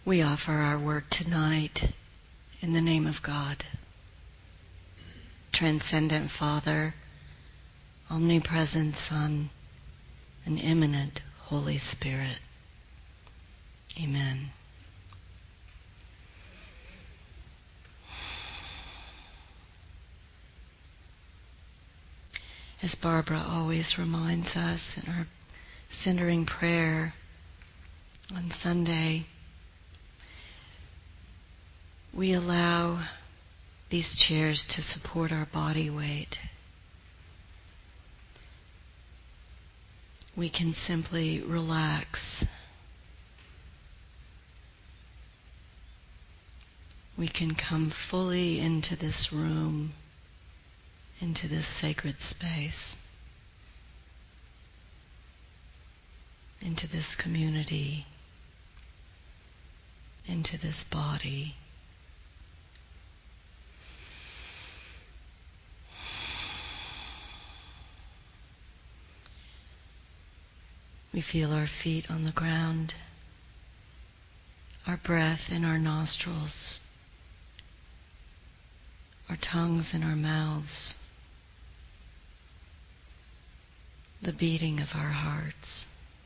We offer our work tonight in the name of God, Transcendent Father, Omnipresent Son, and Immanent Holy Spirit. Amen. As Barbara always reminds us in our centering prayer on Sunday, we allow these chairs to support our body weight. We can simply relax. We can come fully into this room, into this sacred space, into this community, into this body. We feel our feet on the ground, our breath in our nostrils, our tongues in our mouths, the beating of our hearts.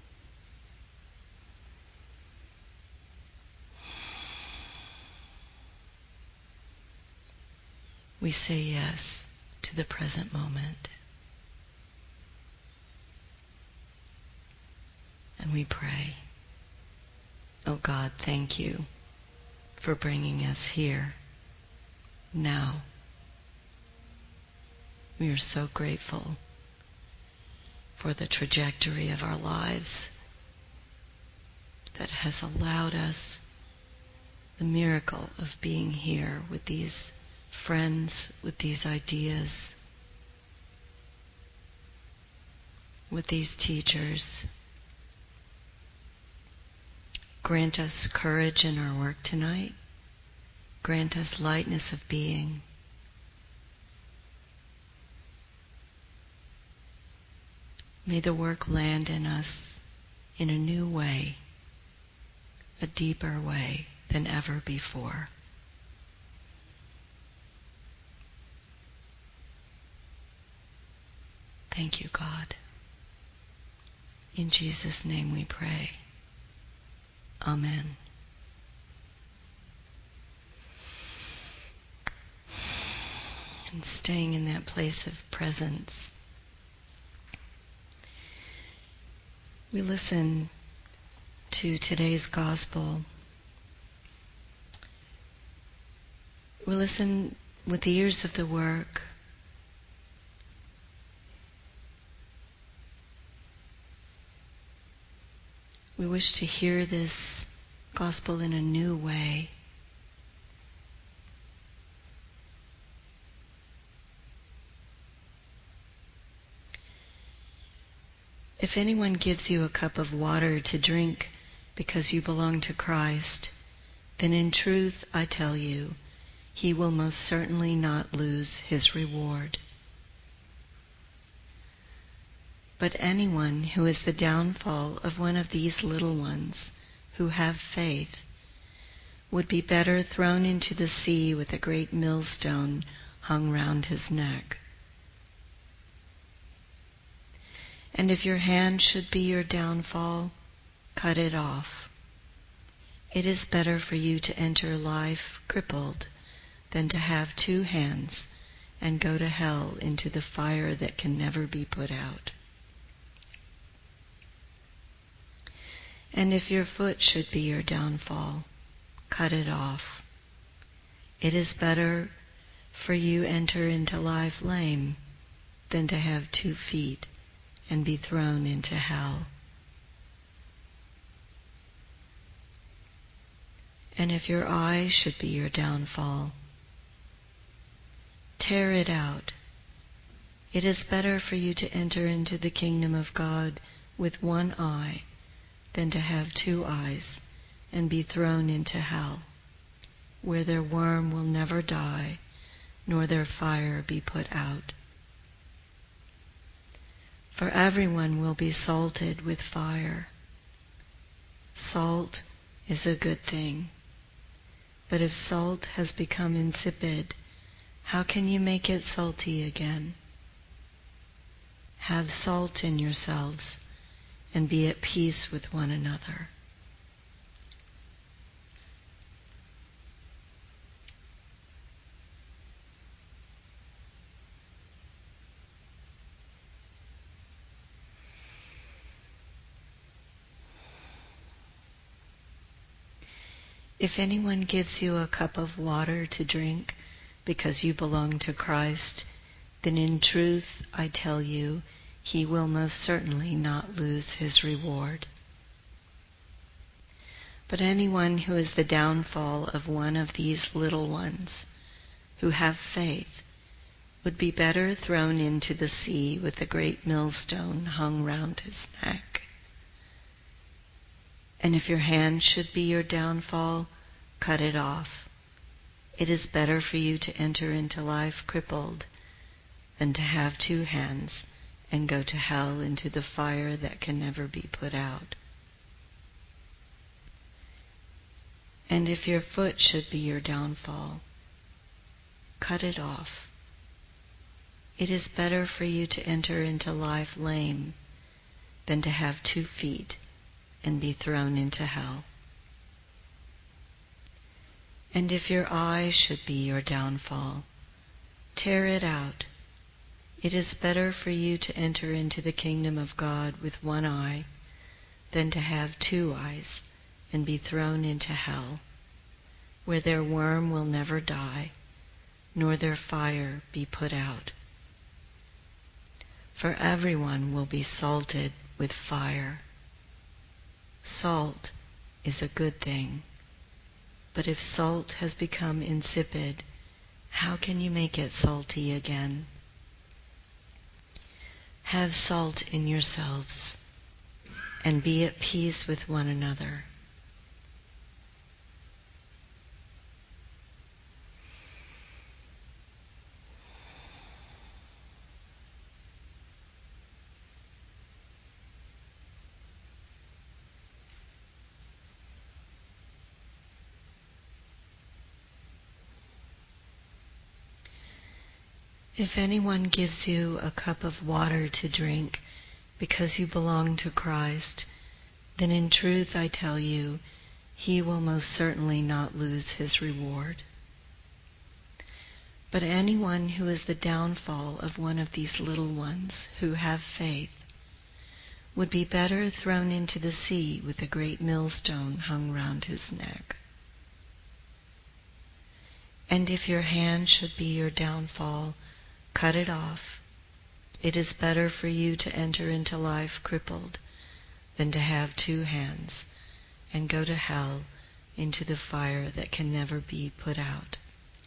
We say yes to the present moment. And we pray, oh God, thank you for bringing us here now. We are so grateful for the trajectory of our lives that has allowed us the miracle of being here with these friends, with these ideas, with these teachers. Grant us courage in our work tonight. Grant us lightness of being. May the work land in us in a new way, a deeper way than ever before. Thank you, God. In Jesus' name we pray. Amen. And staying in that place of presence, we listen to today's gospel. We listen with the ears of the work. We wish to hear this gospel in a new way. If anyone gives you a cup of water to drink because you belong to Christ, then in truth I tell you, he will most certainly not lose his reward. But anyone who is the downfall of one of these little ones who have faith would be better thrown into the sea with a great millstone hung round his neck. And if your hand should be your downfall, cut it off. It is better for you to enter life crippled than to have two hands and go to hell into the fire that can never be put out. And if your foot should be your downfall, cut it off. It is better for you enter into life lame than to have 2 feet and be thrown into hell. And if your eye should be your downfall, tear it out. It is better for you to enter into the kingdom of God with 1 eye than to have 2 eyes and be thrown into hell, where their worm will never die, nor their fire be put out. For everyone will be salted with fire. Salt is a good thing. But if salt has become insipid, how can you make it salty again? Have salt in yourselves, and be at peace with one another. If anyone gives you a cup of water to drink because you belong to Christ, then in truth, I tell you, he will most certainly not lose his reward. But anyone who is the downfall of one of these little ones, who have faith, would be better thrown into the sea with a great millstone hung round his neck. And if your hand should be your downfall, cut it off. It is better for you to enter into life crippled than to have two hands and go to hell into the fire that can never be put out. And if your foot should be your downfall, cut it off. It is better for you to enter into life lame than to have 2 feet and be thrown into hell. And if your eye should be your downfall, tear it out. It is better for you to enter into the kingdom of God with 1 eye than to have 2 eyes and be thrown into hell, where their worm will never die, nor their fire be put out. For everyone will be salted with fire. Salt is a good thing, but if salt has become insipid, how can you make it salty again? Have salt in yourselves, and be at peace with one another. If anyone gives you a cup of water to drink because you belong to Christ, then in truth I tell you, he will most certainly not lose his reward. But anyone who is the downfall of one of these little ones who have faith would be better thrown into the sea with a great millstone hung round his neck. And if your hand should be your downfall, cut it off. It is better for you to enter into life crippled than to have 2 hands and go to hell into the fire that can never be put out.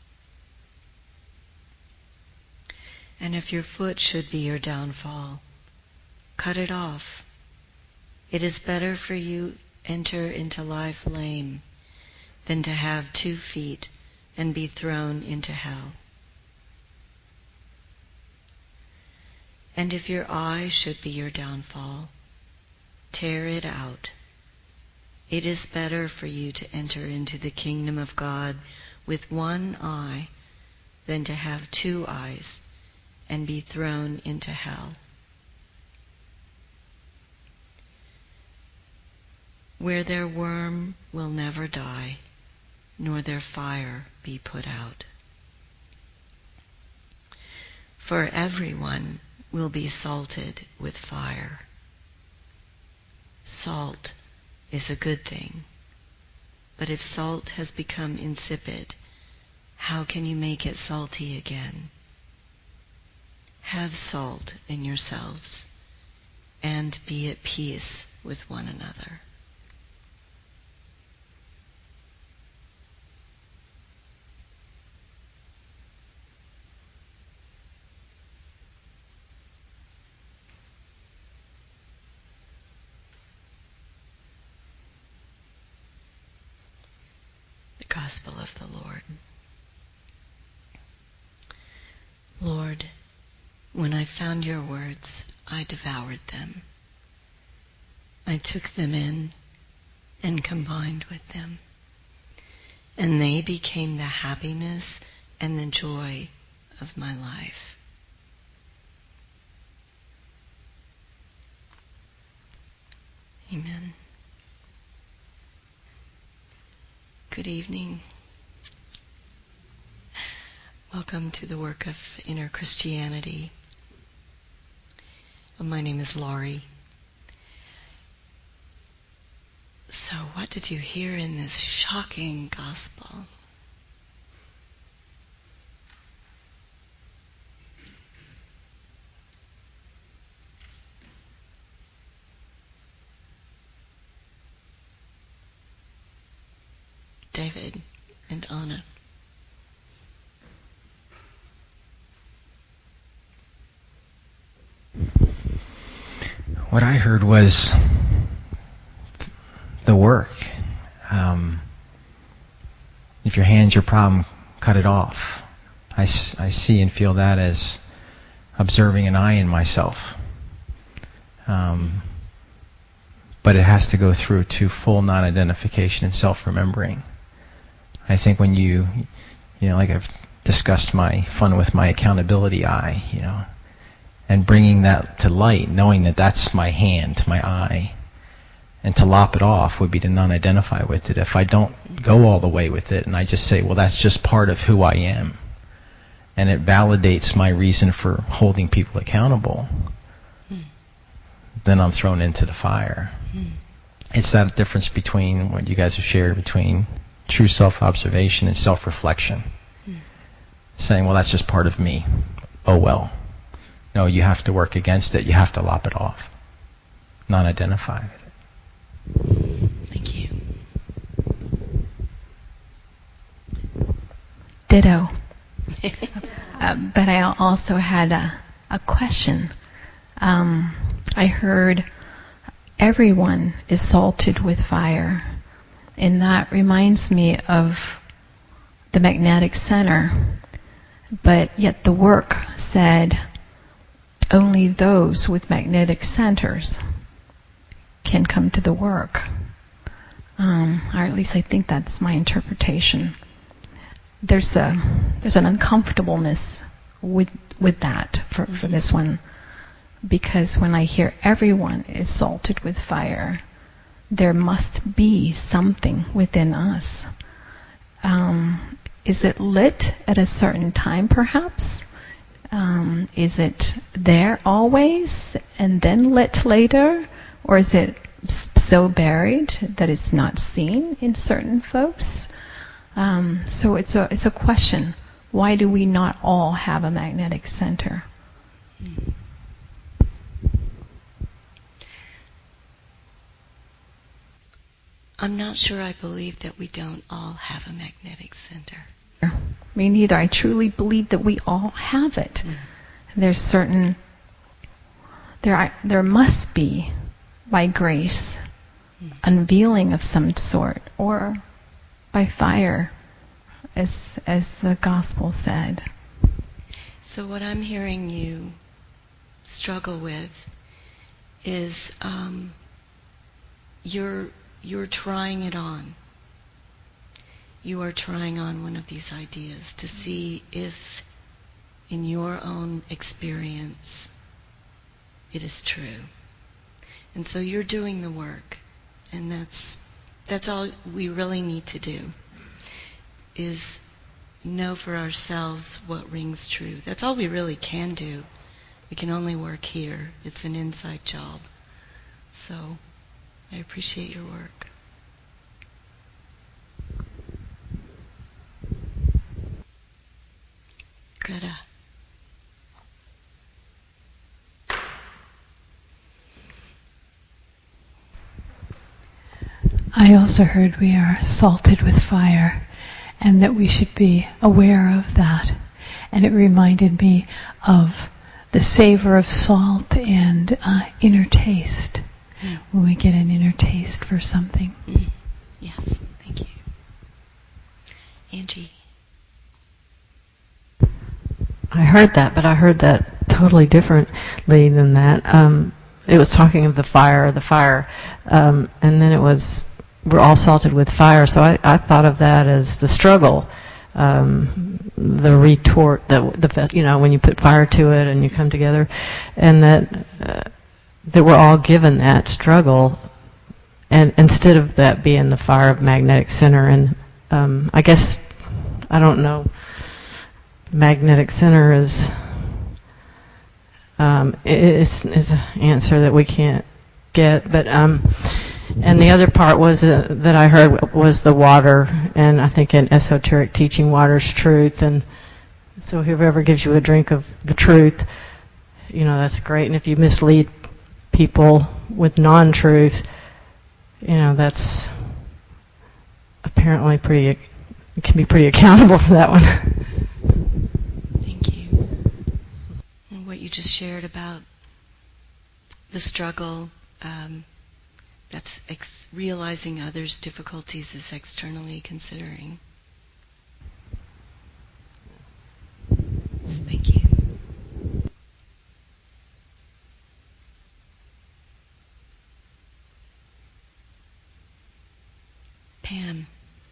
And if your foot should be your downfall, cut it off. It is better for you enter into life lame than to have 2 feet and be thrown into hell. And if your eye should be your downfall, tear it out. It is better for you to enter into the kingdom of God with 1 eye than to have 2 eyes and be thrown into hell, where their worm will never die, nor their fire be put out. For everyone will be salted with fire. Salt is a good thing, but if salt has become insipid, how can you make it salty again? Have salt in yourselves, and be at peace with one another. The Gospel of the Lord. Lord, when I found your words, I devoured them. I took them in and combined with them. And they became the happiness and the joy of my life. Amen. Good evening. Welcome to the work of Inner Christianity. My name is Laurie. So what did you hear in this shocking gospel? David and Anna. What I heard was the work. If your hand's your problem, cut it off. I see and feel that as observing an eye in myself. But it has to go through to full non-identification and self-remembering. I think when you like I've discussed my fun with my accountability eye, and bringing that to light, knowing that that's my hand, my eye, and to lop it off would be to non-identify with it. If I don't go all the way with it and I just say, well, that's just part of who I am, and it validates my reason for holding people accountable, then I'm thrown into the fire. It's that difference between what you guys have shared between true self-observation and self-reflection. Saying, well, that's just part of me. Oh, well. No, you have to work against it. You have to lop it off. Non-identify with it. Thank you. Ditto. But I also had a question. I heard everyone is salted with fire. And that reminds me of the magnetic center. But yet the work said only those with magnetic centers can come to the work. Or at least I think that's my interpretation. There's an uncomfortableness with that for this one, because when I hear everyone is salted with fire, there must be something within us. Is it lit at a certain time, perhaps? Is it there always and then lit later? Or is it so buried that it's not seen in certain folks? So it's a question. Why do we not all have a magnetic center? I'm not sure I believe that we don't all have a magnetic center. Me neither. I truly believe that we all have it. There's there must be, by grace, unveiling of some sort, or by fire, as the gospel said. So what I'm hearing you struggle with is you're trying it on. You are trying on one of these ideas to see if, in your own experience, it is true. And so you're doing the work, and that's all we really need to do, is know for ourselves what rings true. That's all we really can do. We can only work here. It's an inside job. So I appreciate your work. Greta. I also heard we are salted with fire, and that we should be aware of that. And it reminded me of the savor of salt and inner taste, when we get an inner taste for something. Yes, thank you. Angie. I heard that, but I heard that totally differently than that. It was talking of the fire, and then it was we're all salted with fire. So I thought of that as the struggle, the retort, when you put fire to it and you come together, and that we're all given that struggle, and instead of that being the fire of magnetic center, and I guess I don't know, magnetic center is it's an answer that we can't get, but and the other part was that I heard was the water, and I think in esoteric teaching, water's truth, and so whoever gives you a drink of the truth, that's great. And if you mislead people with non-truth, that's apparently you can be pretty accountable for that one. Thank you. And what you just shared about the struggle, that's realizing others' difficulties is externally considering. Thank you. Pam.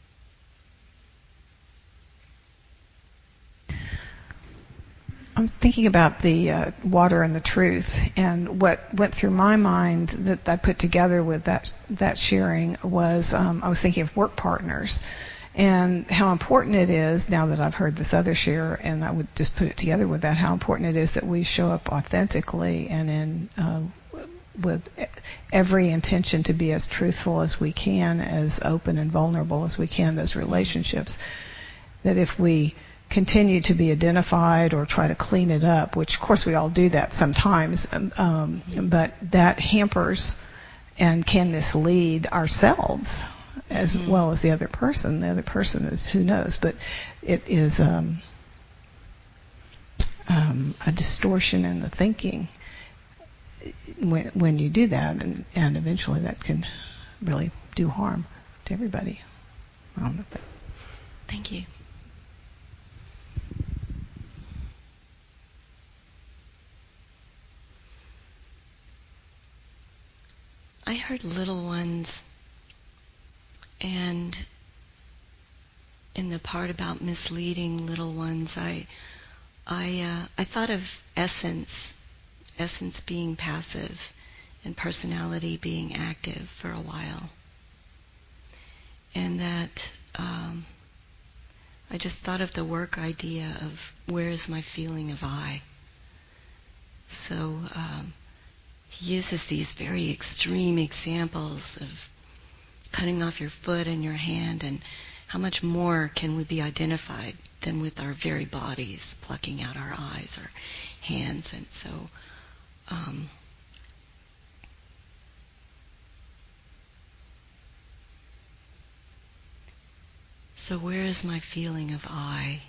I'm thinking about the water and the truth, and what went through my mind that I put together with that sharing was I was thinking of work partners and how important it is, now that I've heard this other share, and I would just put it together with that, how important it is that we show up authentically and with every intention to be as truthful as we can, as open and vulnerable as we can, those relationships. That if we continue to be identified or try to clean it up, which of course we all do that sometimes, but that hampers and can mislead ourselves as well as the other person. The other person is, who knows, but it is a distortion in the thinking when you do that, and eventually that can really do harm to everybody. I don't know if that. Thank you. I heard little ones, and in the part about misleading little ones, I thought of essence being passive and personality being active for a while, and that I just thought of the work idea of where is my feeling of I. So he uses these very extreme examples of cutting off your foot and your hand, and how much more can we be identified than with our very bodies, plucking out our eyes or hands. And so so where is my feeling of I?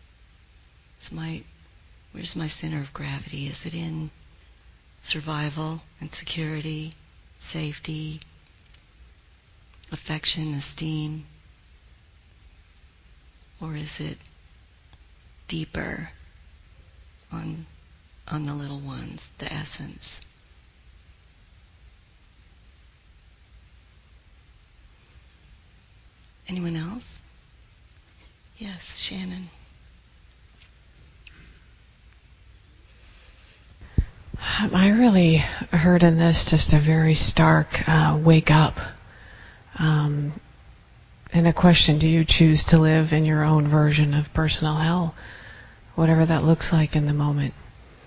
Where's my center of gravity? Is it in survival and security, safety, affection, esteem? Or is it deeper on the little ones, the essence? Anyone else? Yes, Shannon. I really heard in this just a very stark wake up. And a question, do you choose to live in your own version of personal hell? Whatever that looks like in the moment.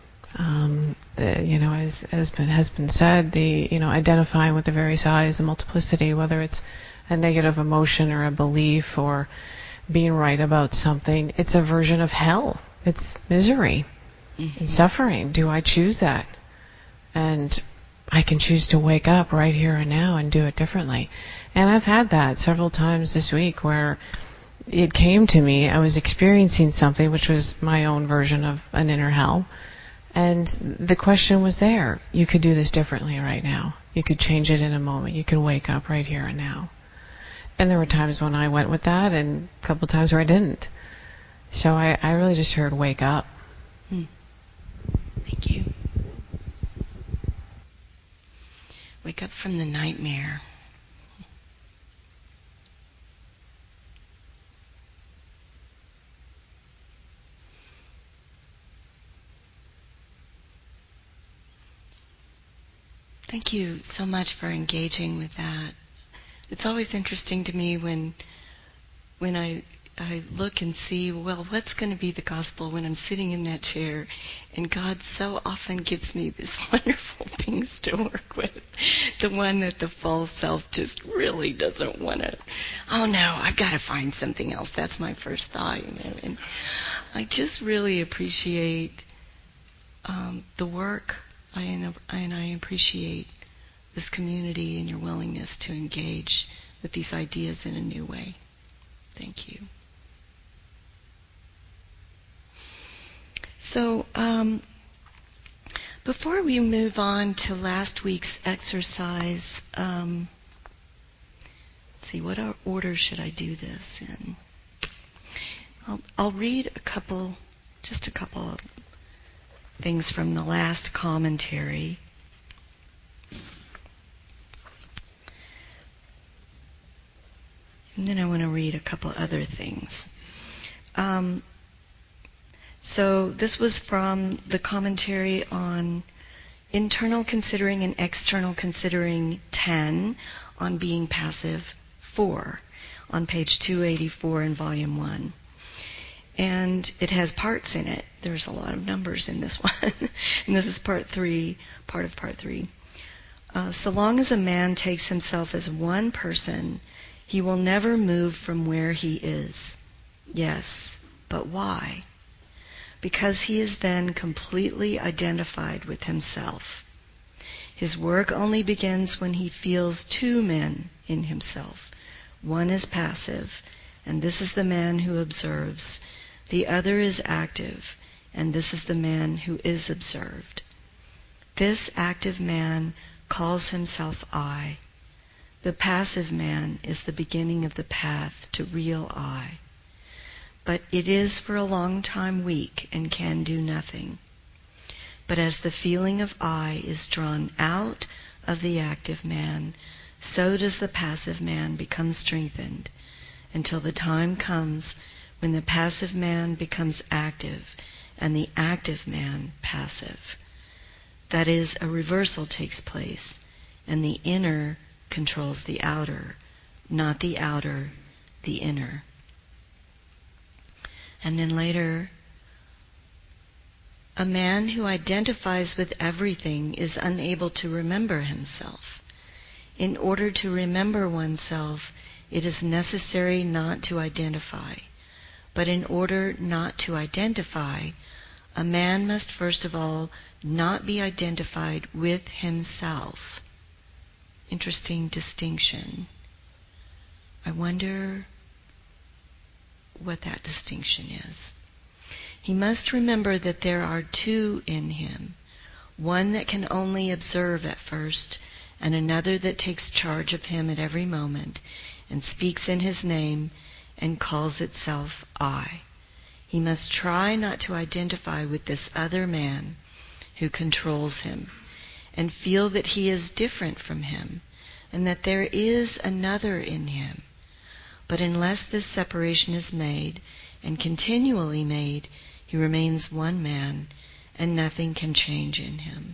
As has been said, identifying with the various eyes, the multiplicity, whether it's a negative emotion or a belief or being right about something, it's a version of hell. It's misery and suffering. Do I choose that? And I can choose to wake up right here and now and do it differently. And I've had that several times this week where it came to me, I was experiencing something which was my own version of an inner hell. And the question was there. You could do this differently right now. You could change it in a moment. You could wake up right here and now. And there were times when I went with that and a couple times where I didn't. So I really just heard wake up. Thank you. Wake up from the nightmare. Thank you so much for engaging with that. It's always interesting to me when I look and see, well, what's going to be the gospel when I'm sitting in that chair, and God so often gives me these wonderful things to work with. The one that the false self just really doesn't want to. Oh no, I've got to find something else. That's my first thought, And I just really appreciate the work, and I appreciate this community and your willingness to engage with these ideas in a new way. Thank you. So, before we move on to last week's exercise, let's see, what order should I do this in? I'll read just a couple of things from the last commentary. And then I want to read a couple other things. So this was from the commentary on internal considering and external considering 10 on being passive 4 on page 284 in volume 1. And it has parts in it. There's a lot of numbers in this one. And this is part of part 3. So long as a man takes himself as one person, he will never move from where he is. Yes, but why? Because he is then completely identified with himself. His work only begins when he feels two men in himself. One is passive, and this is the man who observes. The other is active, and this is the man who is observed. This active man calls himself I. The passive man is the beginning of the path to real I. But it is for a long time weak and can do nothing. But as the feeling of I is drawn out of the active man, so does the passive man become strengthened, until the time comes when the passive man becomes active and the active man passive. That is, a reversal takes place, and the inner controls the outer, not the outer, the inner. And then later, a man who identifies with everything is unable to remember himself. In order to remember oneself, it is necessary not to identify. But in order not to identify, a man must first of all not be identified with himself. Interesting distinction. I wonder what that distinction is. He must remember that there are two in him, one that can only observe at first, and another that takes charge of him at every moment, and speaks in his name, and calls itself I. He must try not to identify with this other man who controls him, and feel that he is different from him, and that there is another in him. But unless this separation is made, and continually made, he remains one man, and nothing can change in him.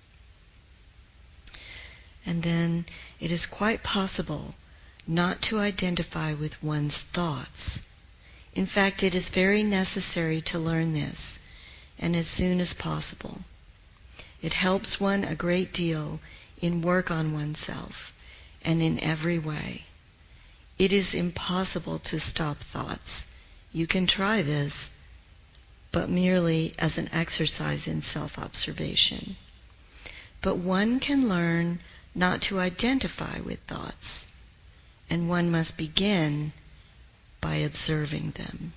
And then it is quite possible not to identify with one's thoughts. In fact, it is very necessary to learn this, and as soon as possible. It helps one a great deal in work on oneself, and in every way. It is impossible to stop thoughts. You can try this, but merely as an exercise in self-observation. But one can learn not to identify with thoughts, and one must begin by observing them.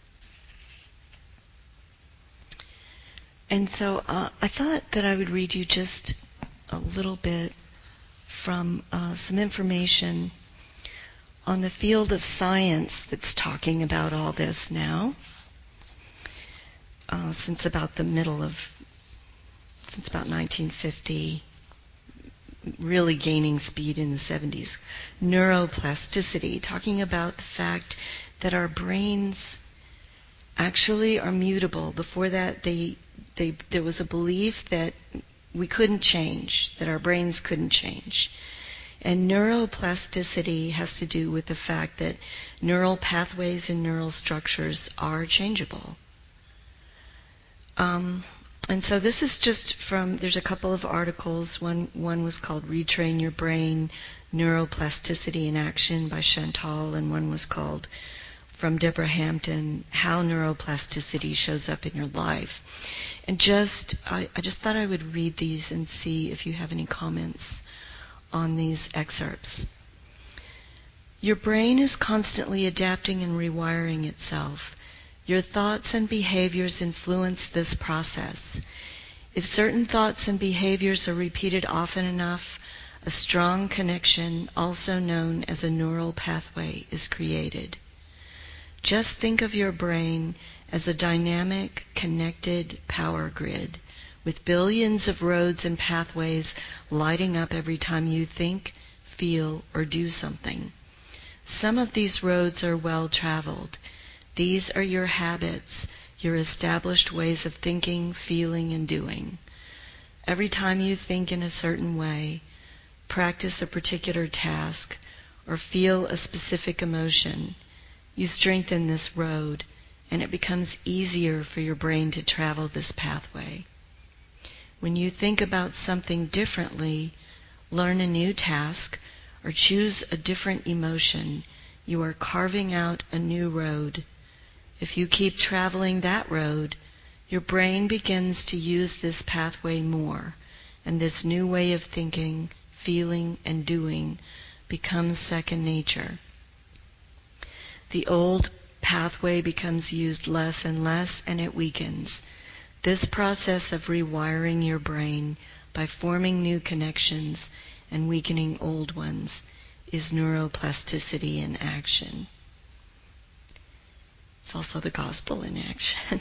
And so I thought that I would read you just a little bit from some information on the field of science that's talking about all this now, since about 1950, really gaining speed in the 70s. Neuroplasticity, talking about the fact that our brains actually are mutable. Before that, there was a belief that we couldn't change, that our brains couldn't change. And neuroplasticity has to do with the fact that neural pathways and neural structures are changeable. And so this is just from, there's a couple of articles. One was called Retrain Your Brain, Neuroplasticity in Action by Chantal, and one was called, from Deborah Hampton, How Neuroplasticity Shows Up in Your Life. And I just thought I would read these and see if you have any comments on these excerpts. Your brain is constantly adapting and rewiring itself. Your thoughts and behaviors influence this process. If certain thoughts and behaviors are repeated often enough, a strong connection, also known as a neural pathway, is created. Just think of your brain as a dynamic, connected power grid with billions of roads and pathways lighting up every time you think, feel, or do something. Some of these roads are well traveled. These are your habits, your established ways of thinking, feeling, and doing. Every time you think in a certain way, practice a particular task, or feel a specific emotion, you strengthen this road, and it becomes easier for your brain to travel this pathway. When you think about something differently, learn a new task, or choose a different emotion, you are carving out a new road. If you keep traveling that road, your brain begins to use this pathway more, and this new way of thinking, feeling, and doing becomes second nature. The old pathway becomes used less and less, and it weakens. This process of rewiring your brain by forming new connections and weakening old ones is neuroplasticity in action. It's also the gospel in action.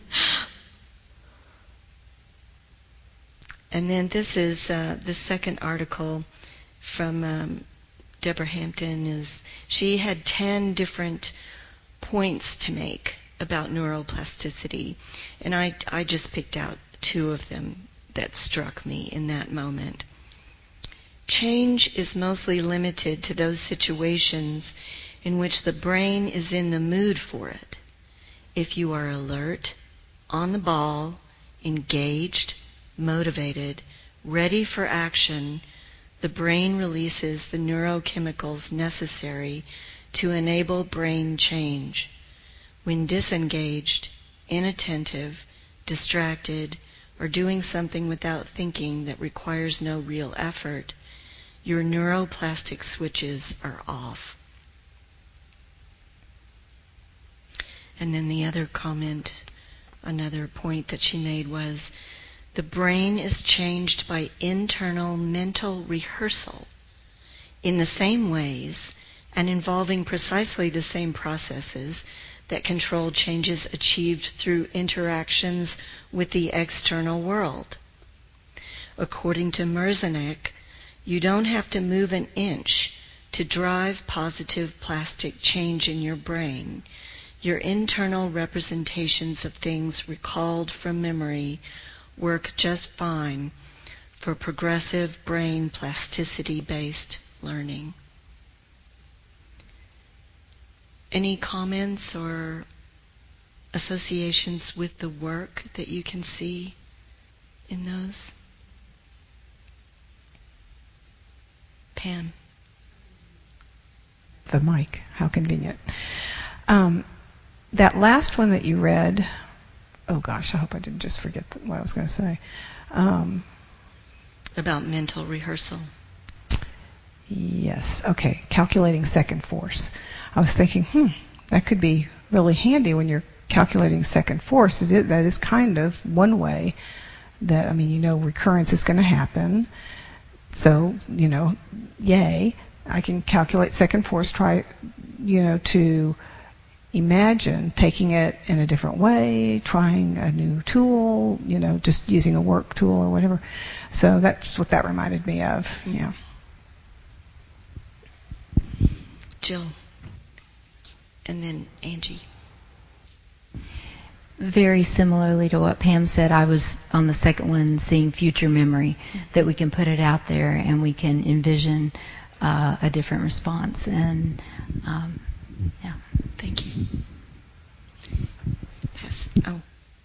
And then this is the second article from Deborah Hampton. She had 10 different points to make about neuroplasticity, and I just picked out 2 of them that struck me in that moment. Change is mostly limited to those situations in which the brain is in the mood for it. If you are alert, on the ball, engaged, motivated, ready for action, the brain releases the neurochemicals necessary to enable brain change. When disengaged, inattentive, distracted, or doing something without thinking that requires no real effort, your neuroplastic switches are off. And then the other comment, another point that she made was, the brain is changed by internal mental rehearsal in the same ways and involving precisely the same processes that control changes achieved through interactions with the external world. According to Merzenich, you don't have to move an inch to drive positive plastic change in your brain. Your internal representations of things recalled from memory work just fine for progressive brain plasticity-based learning. Any comments or associations with the work that you can see in those? Pam. The mic, how convenient. That last one that you read, oh gosh, I hope I didn't just forget what I was going to say. About mental rehearsal. Yes, okay, calculating second force. I was thinking, that could be really handy when you're calculating second force. That is kind of one way that, recurrence is going to happen. So, yay, I can calculate second force, try, to imagine taking it in a different way, trying a new tool, just using a work tool or whatever. So that's what that reminded me of, yeah. Jill. And then Angie. Very similarly to what Pam said, I was on the second one seeing future memory, that we can put it out there and we can envision a different response. And yeah. Thank you. Yes. Oh.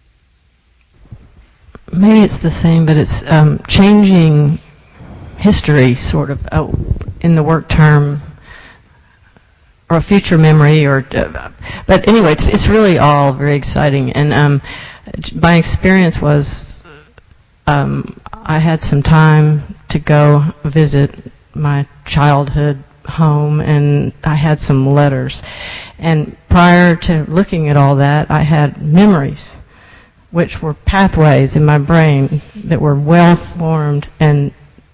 Maybe it's the same, but it's changing history, sort of, in the work term, or a future memory, or but anyway, it's really all very exciting. And my experience was I had some time to go visit my childhood home, and I had some letters. And prior to looking at all that, I had memories, which were pathways in my brain that were well formed. And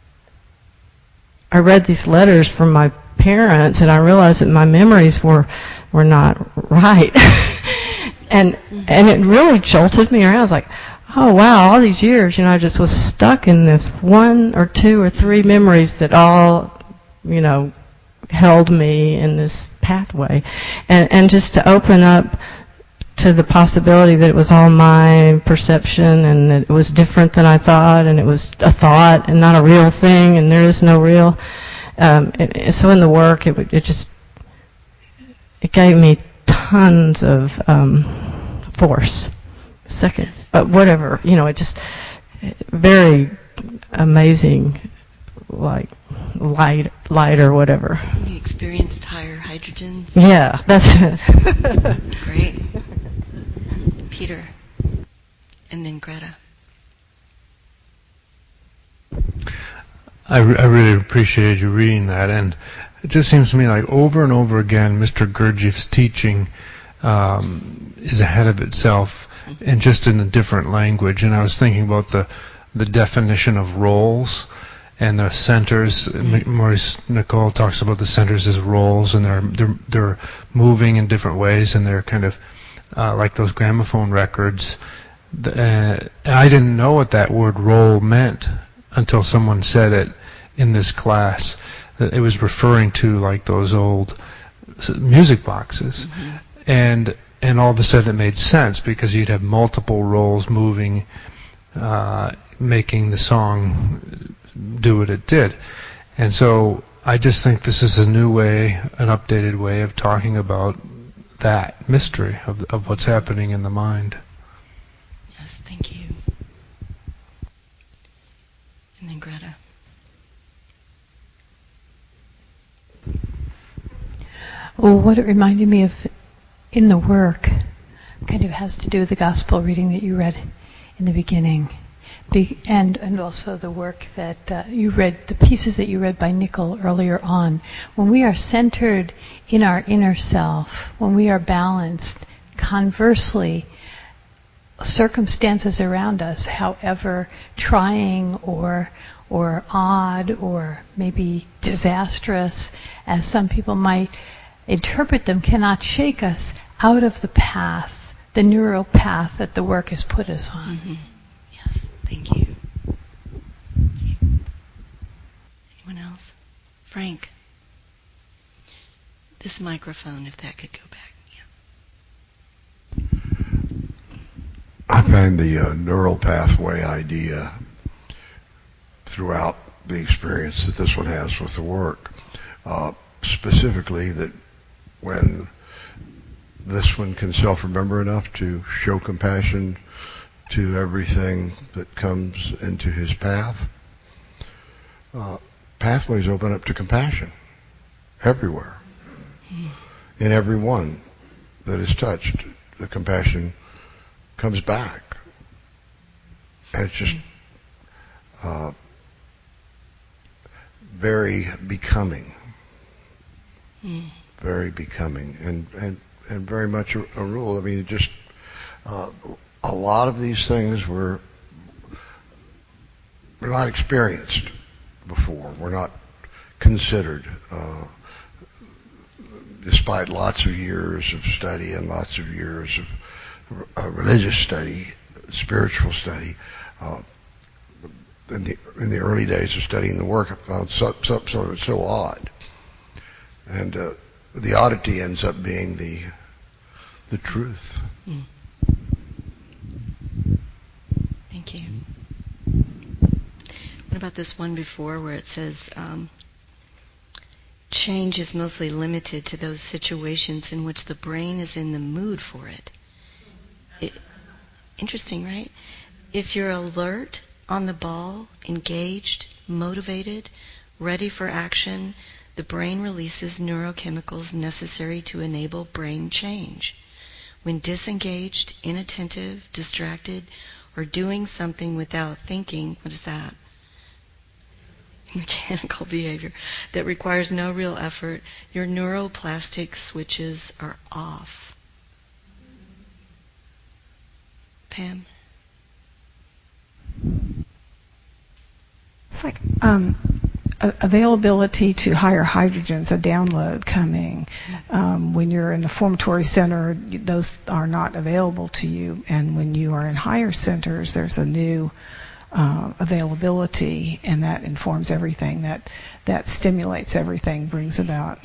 I read these letters from my parents, and I realized that my memories were not right. and it really jolted me around. I was like, oh wow, all these years, I just was stuck in this 1 or 2 or 3 memories that all, held me in this pathway. And just to open up to the possibility that it was all my perception, and that it was different than I thought, and it was a thought and not a real thing, and there is no real. So in the work, it gave me tons of force. Whatever, it just very amazing, like light or whatever. You experienced higher hydrogens? Yeah, that's it. Great. Peter, and then Greta. I really appreciated you reading that, and it just seems to me like over and over again, Mr. Gurdjieff's teaching is ahead of itself, and just in a different language. And I was thinking about the definition of roles and the centers. Maurice Nicole talks about the centers as roles, and they're moving in different ways, and they're kind of like those gramophone records. I didn't know what that word role meant until someone said it in this class. That it was referring to like those old music boxes. And all of a sudden it made sense, because you'd have multiple roles moving, making the song do what it did. And so I just think this is a new way, an updated way of talking about that mystery of what's happening in the mind. Yes, thank you. And then Greta. Well, what it reminded me of in the work kind of has to do with the gospel reading that you read in the beginning, and also the work that you read, the pieces that you read by Nickel earlier on. When we are centered in our inner self, when we are balanced, conversely, circumstances around us, however trying or odd or maybe disastrous as some people might interpret them, cannot shake us out of the path, the neural path that the work has put us on. Yes, thank you. Anyone else? Frank. This microphone, if that could go back. Yeah. I find the neural pathway idea throughout the experience that this one has with the work. Specifically that when this one can self-remember enough to show compassion to everything that comes into his path, pathways open up to compassion everywhere. In everyone that is touched, the compassion comes back. And it's just very becoming. Very becoming, and very much a rule. I mean, it just a lot of these things were not experienced before. We're not considered, despite lots of years of study and lots of years of religious study, spiritual study. In the early days of studying the work, I found something so odd. And the oddity ends up being the truth. Thank you. What about this one before where it says, change is mostly limited to those situations in which the brain is in the mood for it? Interesting, right? If you're alert, on the ball, engaged, motivated, ready for action, the brain releases neurochemicals necessary to enable brain change. When disengaged, inattentive, distracted, or doing something without thinking, what is that? Mechanical behavior that requires no real effort, your neuroplastic switches are off. Pam? It's like availability to higher hydrogens, a download coming. When you're in the formatory center, those are not available to you. And when you are in higher centers, there's a new availability, and that informs everything, that stimulates everything, brings about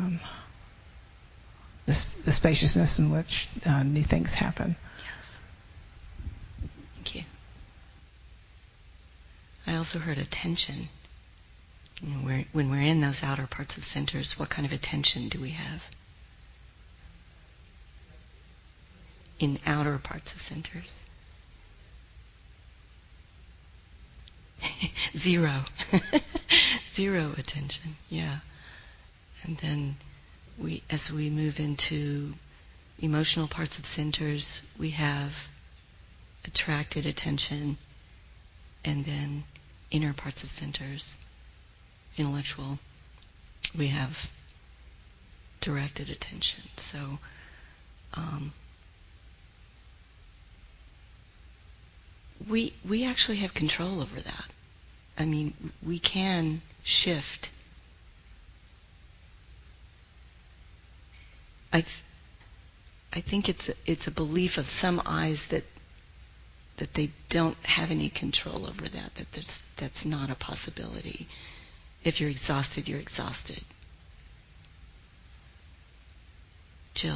the spaciousness in which new things happen. Yes. Thank you. I also heard attention. When we're in those outer parts of centers, what kind of attention do we have? In outer parts of centers. Zero. Zero attention, yeah. And then as we move into emotional parts of centers, we have attracted attention, and then inner parts of centers, intellectual, we have directed attention. So we actually have control over that. I mean, we can shift. I think it's a belief of some eyes that they don't have any control over that that's not a possibility. If you're exhausted, you're exhausted. Jill.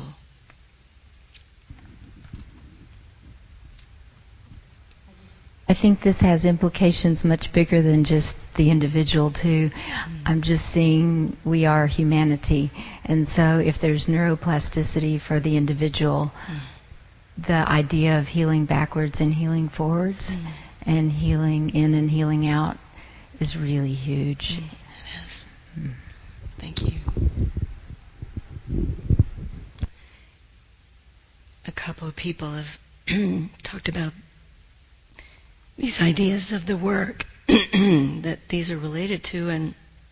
I think this has implications much bigger than just the individual too. I'm just seeing we are humanity, and so if there's neuroplasticity for the individual, the idea of healing backwards and healing forwards, and healing in and healing out is really huge. It is. Thank you. A couple of people have talked about these ideas of the work that these are related to, and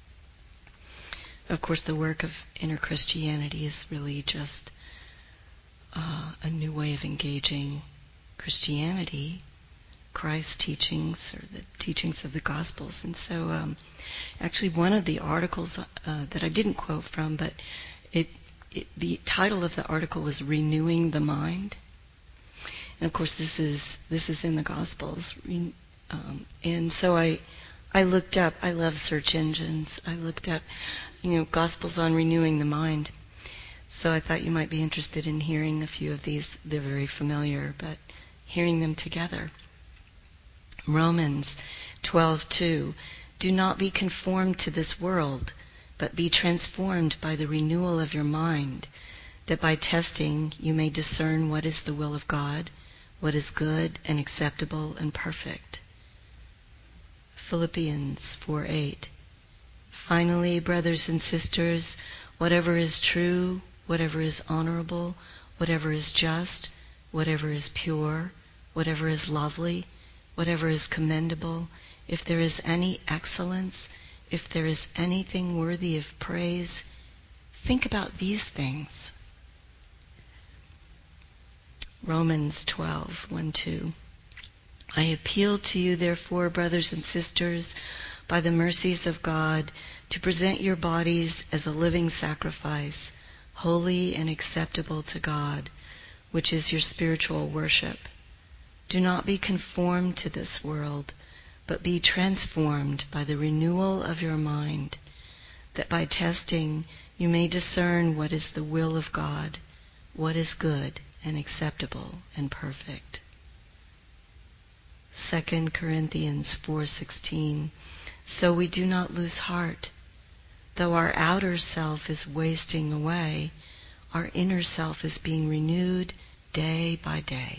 of course the work of inner Christianity is really just a new way of engaging Christianity, Christ's teachings, or the teachings of the Gospels. And so actually one of the articles that I didn't quote from, but the title of the article was Renewing the Mind. And of course this is in the Gospels. And so I looked up, I love search engines, I looked up, Gospels on renewing the mind. So I thought you might be interested in hearing a few of these. They're very familiar, but hearing them together. Romans 12:2. Do not be conformed to this world, but be transformed by the renewal of your mind, that by testing you may discern what is the will of God, what is good and acceptable and perfect. Philippians 4:8. Finally, brothers and sisters, whatever is true, whatever is honorable, whatever is just, whatever is pure, whatever is lovely, whatever is commendable, if there is any excellence, if there is anything worthy of praise, think about these things. Romans 12:1-2. I appeal to you, therefore, brothers and sisters, by the mercies of God, to present your bodies as a living sacrifice, holy and acceptable to God, which is your spiritual worship. Do not be conformed to this world, but be transformed by the renewal of your mind, that by testing you may discern what is the will of God, what is good and acceptable and perfect. 2 Corinthians 4:16. So we do not lose heart. Though our outer self is wasting away, our inner self is being renewed day by day.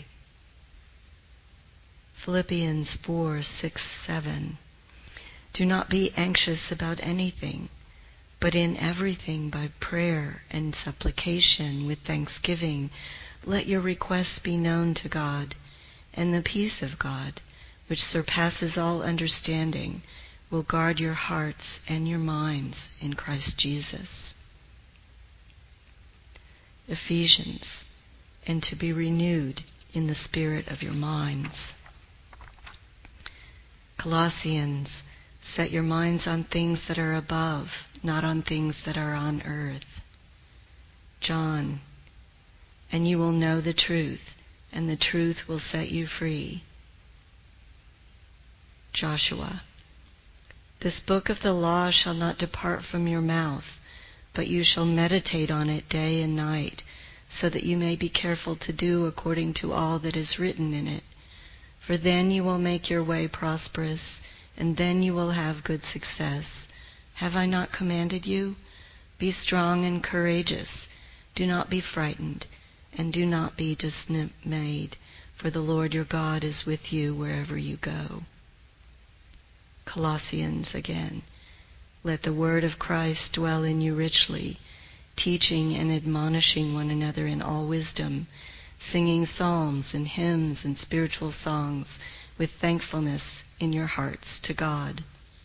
Philippians 4:6-7. Do not be anxious about anything, but in everything by prayer and supplication with thanksgiving, let your requests be known to God, and the peace of God, which surpasses all understanding, will guard your hearts and your minds in Christ Jesus. Ephesians, and to be renewed in the spirit of your minds. Colossians, set your minds on things that are above, not on things that are on earth. John, and you will know the truth, and the truth will set you free. Joshua, this book of the law shall not depart from your mouth, but you shall meditate on it day and night, so that you may be careful to do according to all that is written in it. For then you will make your way prosperous, and then you will have good success. Have I not commanded you? Be strong and courageous. Do not be frightened, and do not be dismayed, for the Lord your God is with you wherever you go. Colossians again. Let the word of Christ dwell in you richly, teaching and admonishing one another in all wisdom, singing psalms and hymns and spiritual songs with thankfulness in your hearts to God.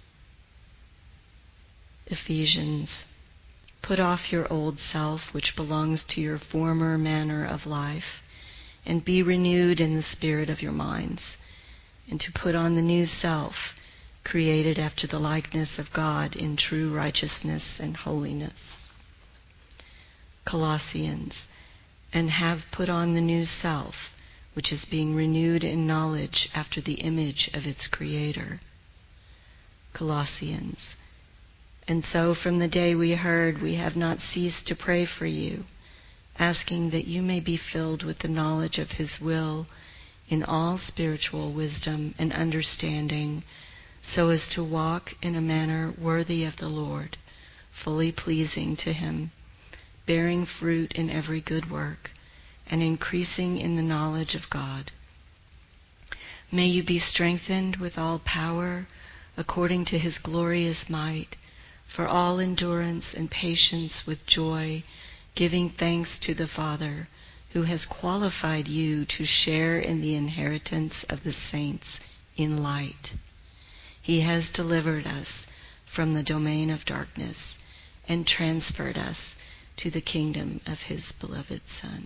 Ephesians, put off your old self, which belongs to your former manner of life, and be renewed in the spirit of your minds, and to put on the new self, created after the likeness of God in true righteousness and holiness. Colossians, and have put on the new self, which is being renewed in knowledge after the image of its Creator. Colossians, and so from the day we heard, we have not ceased to pray for you, asking that you may be filled with the knowledge of His will in all spiritual wisdom and understanding, so as to walk in a manner worthy of the Lord, fully pleasing to Him, bearing fruit in every good work, and increasing in the knowledge of God. May you be strengthened with all power according to His glorious might, for all endurance and patience with joy, giving thanks to the Father, who has qualified you to share in the inheritance of the saints in light. He has delivered us from the domain of darkness and transferred us to the kingdom of His beloved Son.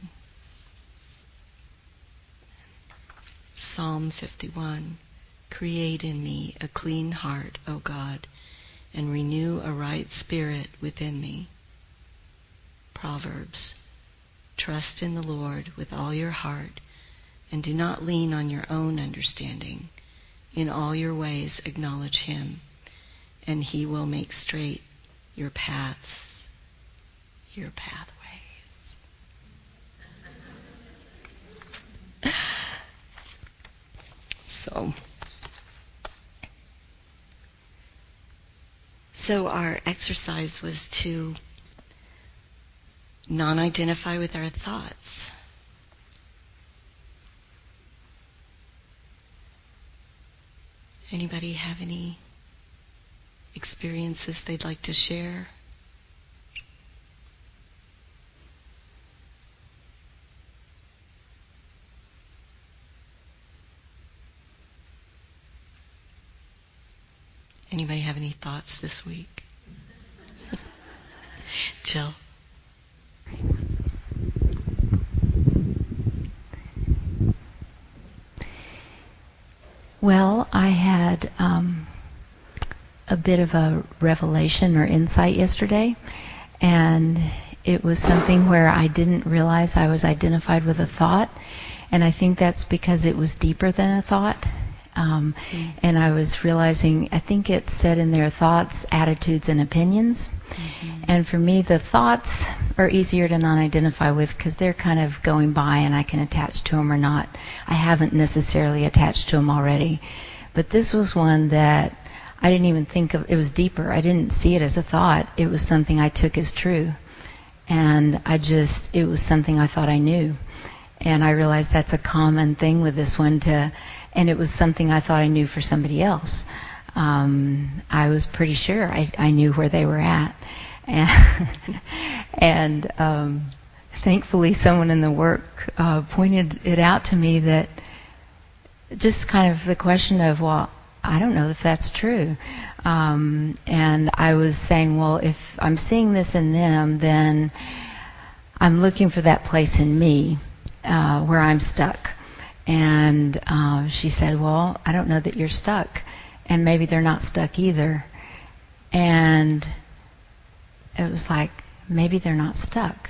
Psalm 51. Create in me a clean heart, O God, and renew a right spirit within me. Proverbs. Trust in the Lord with all your heart, and do not lean on your own understanding. In all your ways acknowledge Him, and He will make straight your paths, your pathways. So our exercise was to non-identify with our thoughts. Anybody have any experiences they'd like to share? Anybody have any thoughts this week? Jill? Well, I had a bit of a revelation or insight yesterday, and it was something where I didn't realize I was identified with a thought, and I think that's because it was deeper than a thought. And I was realizing, I think it said in there, thoughts, attitudes, and opinions. Mm-hmm. And for me, the thoughts are easier to non-identify with because they're kind of going by and I can attach to them or not. I haven't necessarily attached to them already. But this was one that I didn't even think of. It was deeper. I didn't see it as a thought. It was something I took as true. And it was something I thought I knew. And I realized that's a common thing with this one and it was something I thought I knew for somebody else. I was pretty sure I knew where they were at. And thankfully someone in the work pointed it out to me, that just kind of the question of, well, I don't know if that's true. And I was saying, well, if I'm seeing this in them, then I'm looking for that place in me where I'm stuck. And she said, well, I don't know that you're stuck. And maybe they're not stuck either. And it was like, maybe they're not stuck.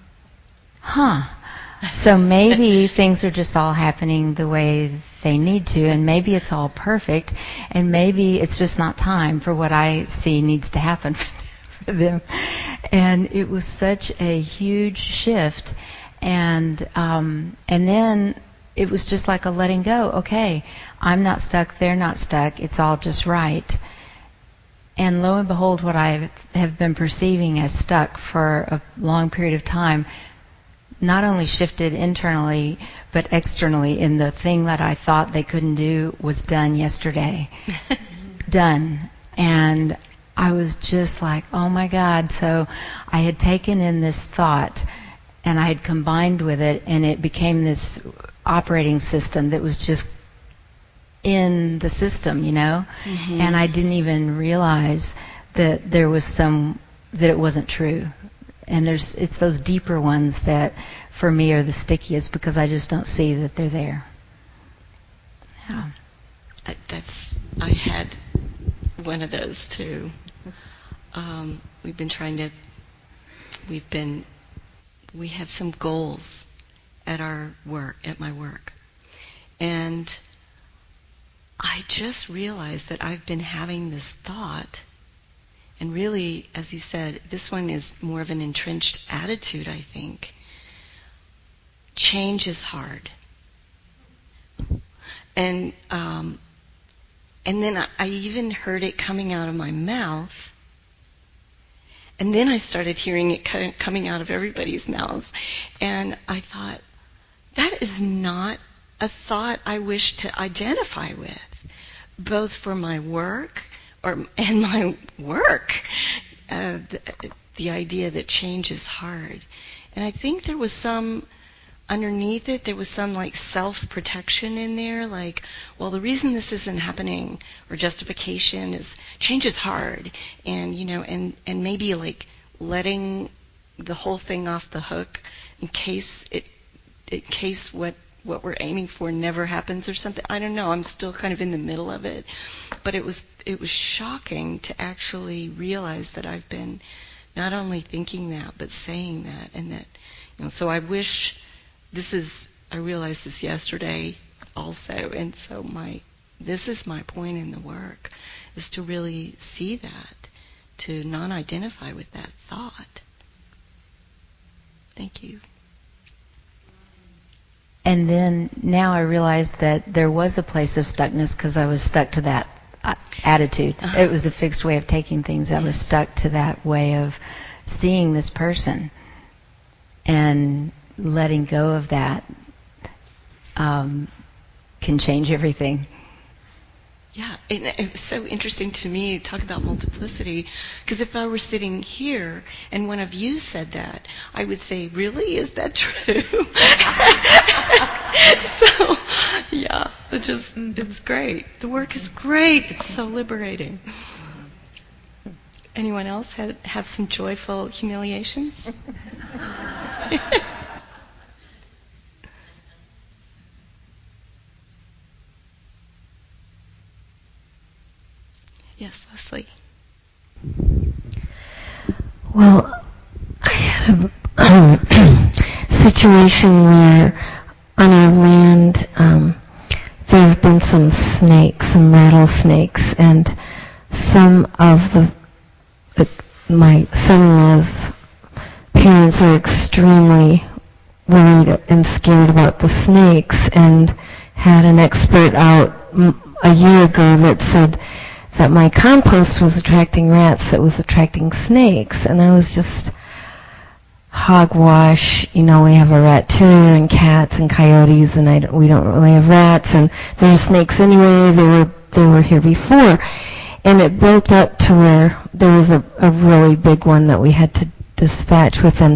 So maybe things are just all happening the way they need to, and maybe it's all perfect, and maybe it's just not time for what I see needs to happen for them. And it was such a huge shift. And then it was just like a letting go. Okay, I'm not stuck, they're not stuck, it's all just right. And lo and behold, what I have been perceiving as stuck for a long period of time not only shifted internally, but externally, in the thing that I thought they couldn't do was done yesterday. Done. And I was just like, oh my God. So I had taken in this thought and I had combined with it, and it became this operating system that was just in the system, Mm-hmm. And I didn't even realize that there was that it wasn't true. And it's those deeper ones that for me are the stickiest, because I just don't see that they're there. Yeah. I had one of those too. We have some goals at my work. And I just realized that I've been having this thought. And really, as you said, this one is more of an entrenched attitude, I think. Change is hard. And then I even heard it coming out of my mouth. And then I started hearing it coming out of everybody's mouths. And I thought, that is not a thought I wish to identify with, both for my work and my work. The idea that change is hard. And I think there was underneath it, there was some like self-protection in there, like, well, the reason this isn't happening, or justification, is change is hard, and and maybe like letting the whole thing off the hook in case what we're aiming for never happens or something. I don't know. I'm still kind of in the middle of it, but it was shocking to actually realize that I've been not only thinking that but saying that, and that so I wish. I realized this yesterday also, and so this is my point in the work, is to really see that, to non-identify with that thought. Thank you. And then now I realized that there was a place of stuckness because I was stuck to that attitude. Uh-huh. It was a fixed way of taking things. I was stuck to that way of seeing this person, and letting go of that can change everything. Yeah, and it was so interesting to me to talk about multiplicity, because if I were sitting here and one of you said that, I would say, really? Is that true? So, yeah, it's great. The work is great. It's so liberating. Anyone else have some joyful humiliations? Yes, Leslie. Well, I had a situation where on our land there have been some rattlesnakes, and some of my son-in-law's parents are extremely worried and scared about the snakes, and had an expert out a year ago that said that my compost was attracting rats that was attracting snakes. And I was just, hogwash, we have a rat terrier and cats and coyotes, and we don't really have rats, and there are snakes anyway. They were here before. And it built up to where there was a really big one that we had to dispatch with, and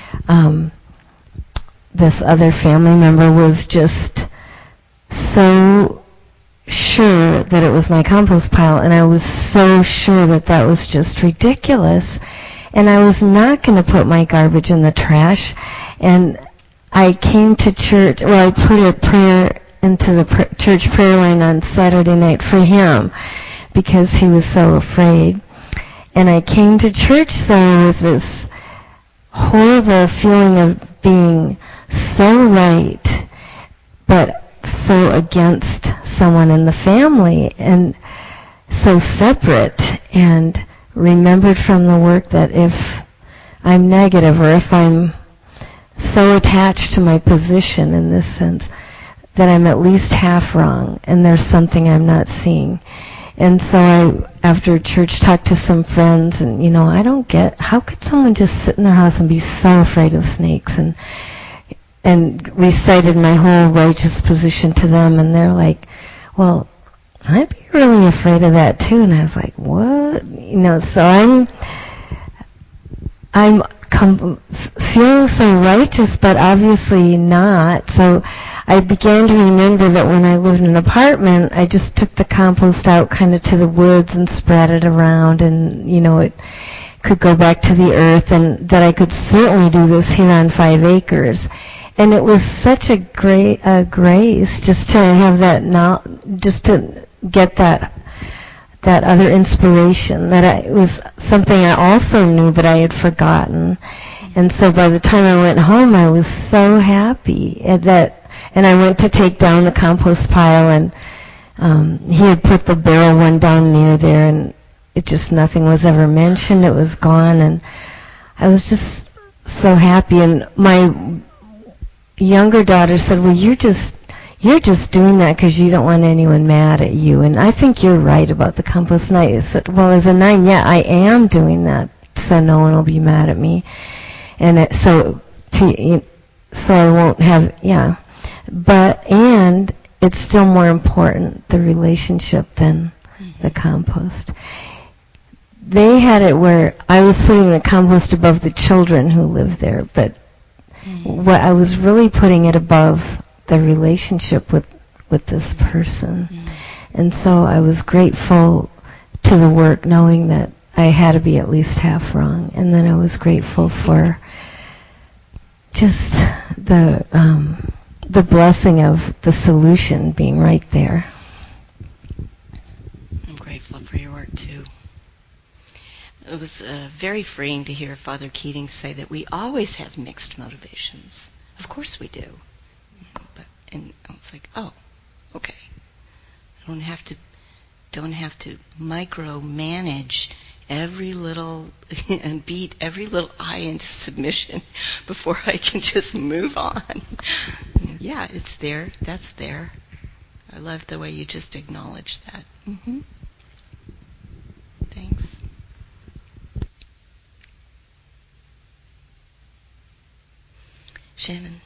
this other family member was just so sure that it was my compost pile, and I was so sure that that was just ridiculous. And I was not going to put my garbage in the trash. And I came to church, I put a prayer into the church prayer line on Saturday night for him, because he was so afraid. And I came to church there with this horrible feeling of being so right, but so against someone in the family, and so separate, and remembered from the work that if I'm negative, or if I'm so attached to my position in this sense, that I'm at least half wrong, and there's something I'm not seeing. And so I, after church, talked to some friends, and I don't get, how could someone just sit in their house and be so afraid of snakes, and recited my whole righteous position to them, and they're like, well, I'd be really afraid of that too. And I was like, what? So I'm feeling so righteous, but obviously not. So I began to remember that when I lived in an apartment, I just took the compost out kind of to the woods and spread it around, and it could go back to the earth, and that I could certainly do this here on 5 acres. And it was such a great grace just to have that, just to get that other inspiration, that it was something I also knew, but I had forgotten. And so by the time I went home, I was so happy and I went to take down the compost pile, and he had put the barrel one down near there, and it just, nothing was ever mentioned. It was gone, and I was just so happy. And my younger daughter said, well, you're just doing that because you don't want anyone mad at you, and I think you're right about the compost. And I said, well, as a 9, yeah, I am doing that so no one will be mad at me, and so I won't have, yeah. And it's still more important, the relationship, than the compost. They had it where I was putting the compost above the children who live there, but what I was really putting it above the relationship with this person. And so I was grateful to the work, knowing that I had to be at least half wrong. And then I was grateful for just the blessing of the solution being right there. I'm grateful for your work too. It was very freeing to hear Father Keating say that we always have mixed motivations. Of course we do. And I was like, oh, okay. I don't have to micromanage every little and beat every little I into submission before I can just move on. Yeah, it's there. That's there. I love the way you just acknowledge that. Mm-hmm. Thanks. Shannon.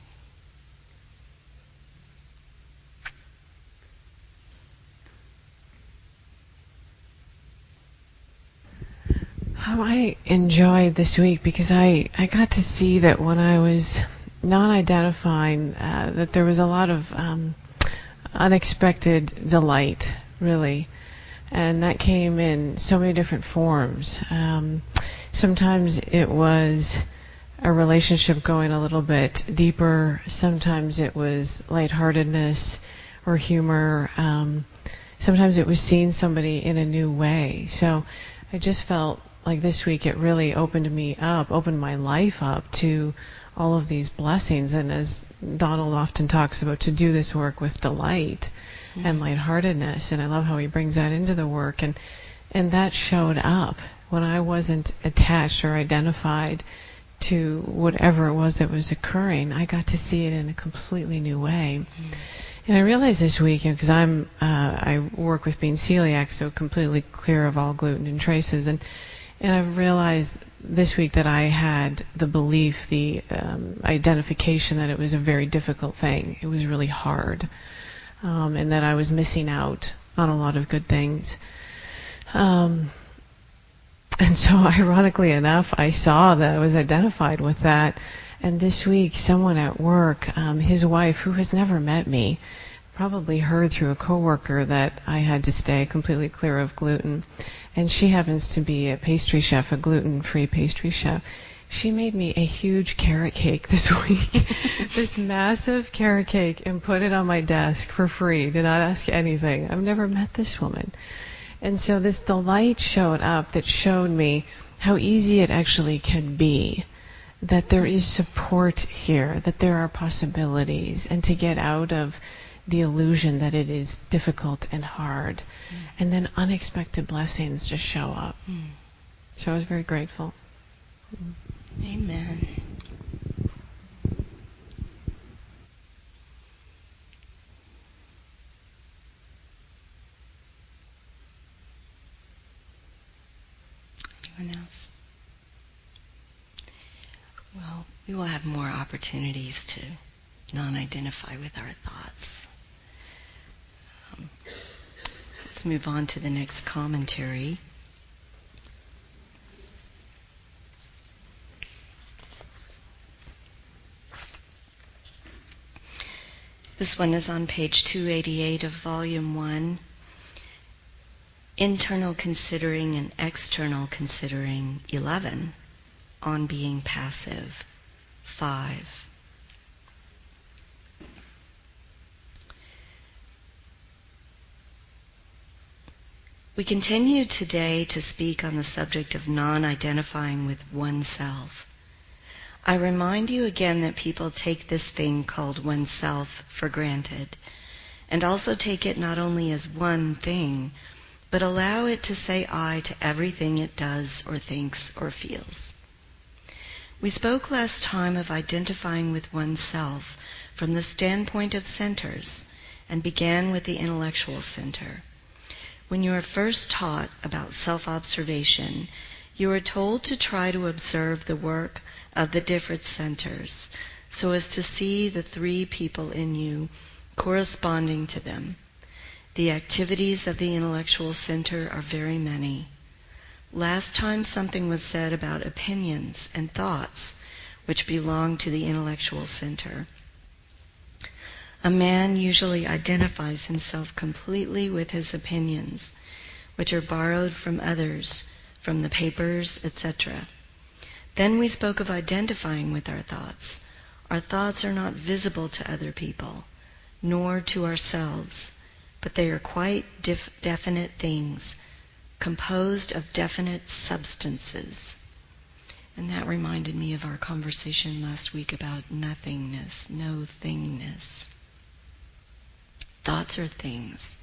I enjoyed this week because I got to see that when I was non-identifying, that there was a lot of unexpected delight, really. And that came in so many different forms. Sometimes it was a relationship going a little bit deeper. Sometimes it was lightheartedness or humor. Sometimes it was seeing somebody in a new way. So I just felt like this week it really opened my life up to all of these blessings. And as Donald often talks about, to do this work with delight and lightheartedness. And I love how he brings that into the work. And that showed up when I wasn't attached or identified to whatever it was that was occurring, I got to see it in a completely new way. And I realized this week, because I work with being celiac, so completely clear of all gluten and traces, and I've realized this week that I had the belief, the identification that it was a very difficult thing. It was really hard, and that I was missing out on a lot of good things. And so, ironically enough, I saw that I was identified with that. And this week, someone at work, his wife, who has never met me, probably heard through a coworker that I had to stay completely clear of gluten. And she happens to be a pastry chef, a gluten-free pastry chef. She made me a huge carrot cake this week, this massive carrot cake, and put it on my desk for free. Did not ask anything. I've never met this woman. And so the light showed up that showed me how easy it actually can be, that there is support here, that there are possibilities, and to get out of the illusion that it is difficult and hard. And then unexpected blessings just show up. So I was very grateful. Amen. Anyone else? Well, we will have more opportunities to non-identify with our thoughts. Let's move on to the next commentary. This one is on page 288 of Volume 1. Internal Considering and External Considering 11. On Being Passive 5. We continue today to speak on the subject of non-identifying with oneself. I remind you again that people take this thing called oneself for granted, and also take it not only as one thing, but allow it to say I to everything it does or thinks or feels. We spoke last time of identifying with oneself from the standpoint of centers, and began with the intellectual center. When you are first taught about self-observation, you are told to try to observe the work of the different centers, so as to see the three people in you corresponding to them. The activities of the intellectual center are very many. Last time something was said about opinions and thoughts, which belong to the intellectual center. A man usually identifies himself completely with his opinions, which are borrowed from others, from the papers, etc. Then we spoke of identifying with our thoughts. Our thoughts are not visible to other people, nor to ourselves, but they are quite definite things, composed of definite substances. And that reminded me of our conversation last week about nothingness, no thingness. Thoughts are things.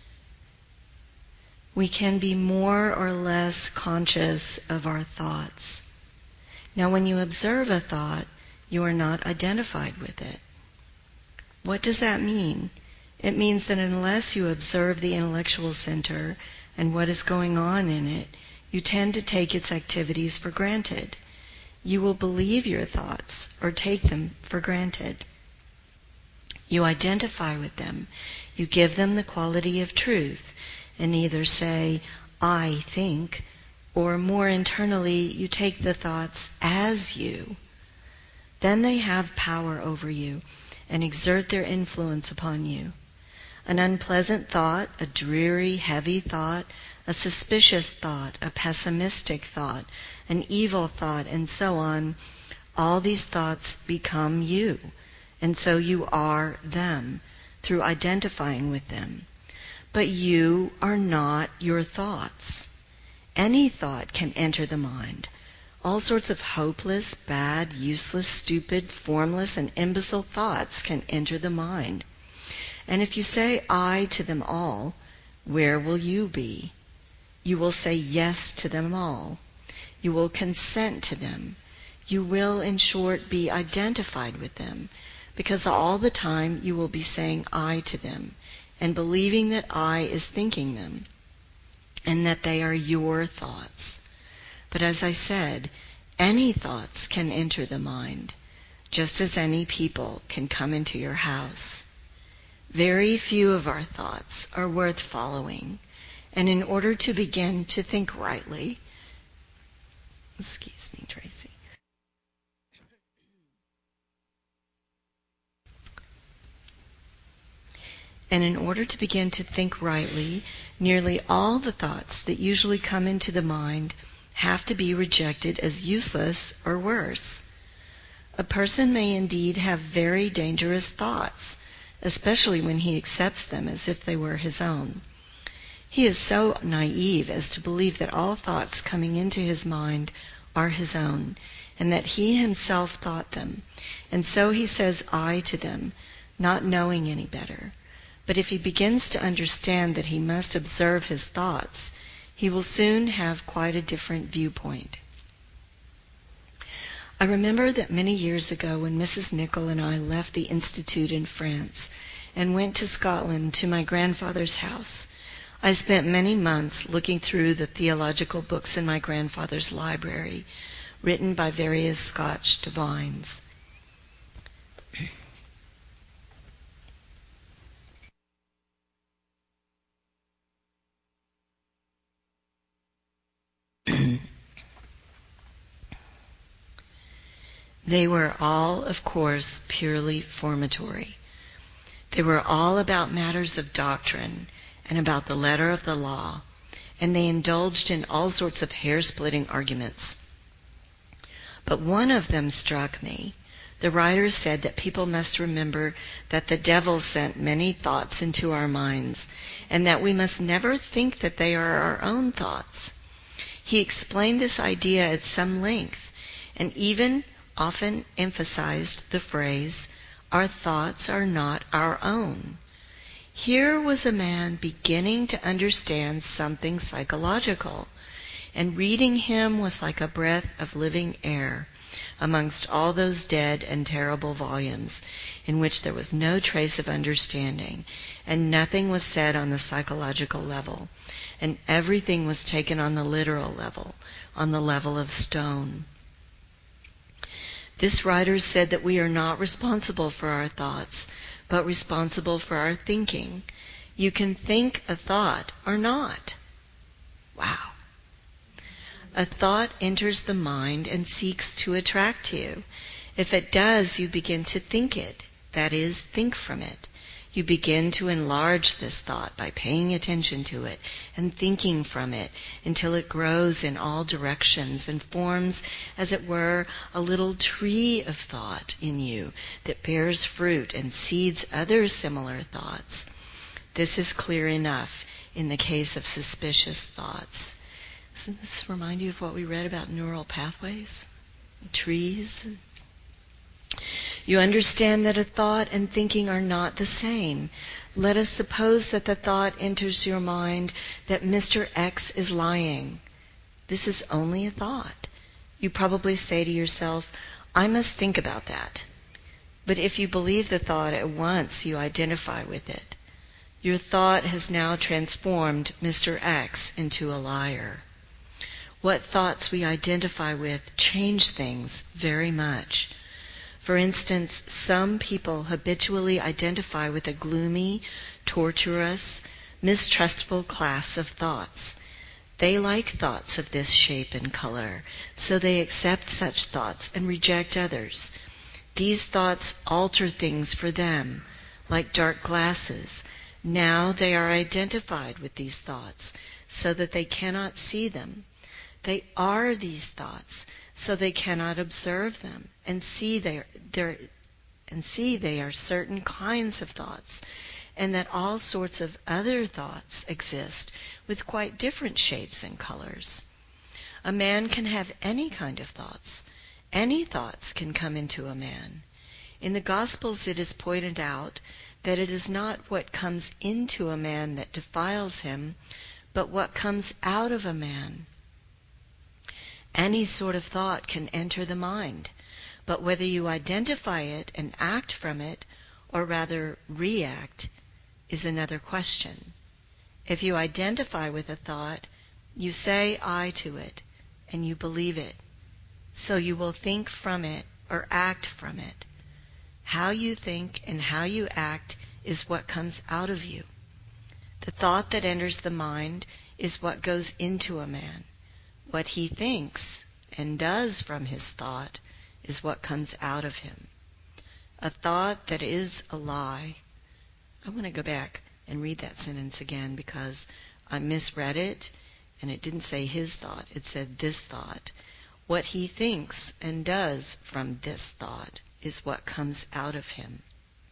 We can be more or less conscious of our thoughts. Now, when you observe a thought, you are not identified with it. What does that mean? It means that unless you observe the intellectual center and what is going on in it, you tend to take its activities for granted. You will believe your thoughts or take them for granted. You identify with them. You give them the quality of truth and either say, I think, or more internally, you take the thoughts as you. Then they have power over you and exert their influence upon you. An unpleasant thought, a dreary, heavy thought, a suspicious thought, a pessimistic thought, an evil thought, and so on, all these thoughts become you, and so you are them through identifying with them. But you are not your thoughts. Any thought can enter the mind. All sorts of hopeless, bad, useless, stupid, formless, and imbecile thoughts can enter the mind. And if you say I to them all, where will you be? You will say yes to them all. You will consent to them. You will, in short, be identified with them, because all the time you will be saying I to them, and believing that I is thinking them, and that they are your thoughts. But as I said, any thoughts can enter the mind, just as any people can come into your house. Very few of our thoughts are worth following, and in order to begin to think rightly, excuse me, Tracy. And in order to begin to think rightly, nearly all the thoughts that usually come into the mind have to be rejected as useless or worse. A person may indeed have very dangerous thoughts, especially when he accepts them as if they were his own. He is so naive as to believe that all thoughts coming into his mind are his own, and that he himself thought them, and so he says I to them, not knowing any better. But if he begins to understand that he must observe his thoughts, he will soon have quite a different viewpoint. I remember that many years ago when Mrs. Nicol and I left the Institute in France and went to Scotland to my grandfather's house, I spent many months looking through the theological books in my grandfather's library, written by various Scotch divines. They were all, of course, purely formatory. They were all about matters of doctrine and about the letter of the law, and they indulged in all sorts of hair-splitting arguments. But one of them struck me. The writer said that people must remember that the devil sent many thoughts into our minds, and that we must never think that they are our own thoughts. He explained this idea at some length, and even often emphasized the phrase, our thoughts are not our own. Here was a man beginning to understand something psychological, and reading him was like a breath of living air amongst all those dead and terrible volumes in which there was no trace of understanding, and nothing was said on the psychological level, and everything was taken on the literal level, on the level of stone. This writer said that we are not responsible for our thoughts, but responsible for our thinking. You can think a thought or not. Wow. A thought enters the mind and seeks to attract you. If it does, you begin to think it, that is, think from it. You begin to enlarge this thought by paying attention to it and thinking from it until it grows in all directions and forms, as it were, a little tree of thought in you that bears fruit and seeds other similar thoughts. This is clear enough in the case of suspicious thoughts. Doesn't this remind you of what we read about neural pathways? Trees? You understand that a thought and thinking are not the same. Let us suppose that the thought enters your mind that Mr. X is lying. This is only a thought. You probably say to yourself, I must think about that. But if you believe the thought at once, you identify with it. Your thought has now transformed Mr. X into a liar. What thoughts we identify with change things very much. For instance, some people habitually identify with a gloomy, tortuous, mistrustful class of thoughts. They like thoughts of this shape and color, so they accept such thoughts and reject others. These thoughts alter things for them, like dark glasses. Now they are identified with these thoughts, so that they cannot see them. They are these thoughts, so they cannot observe them and see they are certain kinds of thoughts, and that all sorts of other thoughts exist with quite different shapes and colors. A man can have any kind of thoughts. Any thoughts can come into a man. In the Gospels it is pointed out that it is not what comes into a man that defiles him, but what comes out of a man. Any sort of thought can enter the mind, but whether you identify it and act from it, or rather react, is another question. If you identify with a thought, you say I to it, and you believe it. So you will think from it or act from it. How you think and how you act is what comes out of you. The thought that enters the mind is what goes into a man. What he thinks and does from his thought is what comes out of him. A thought that is a lie. I want to go back and read that sentence again because I misread it and it didn't say his thought, it said this thought. What he thinks and does from this thought is what comes out of him.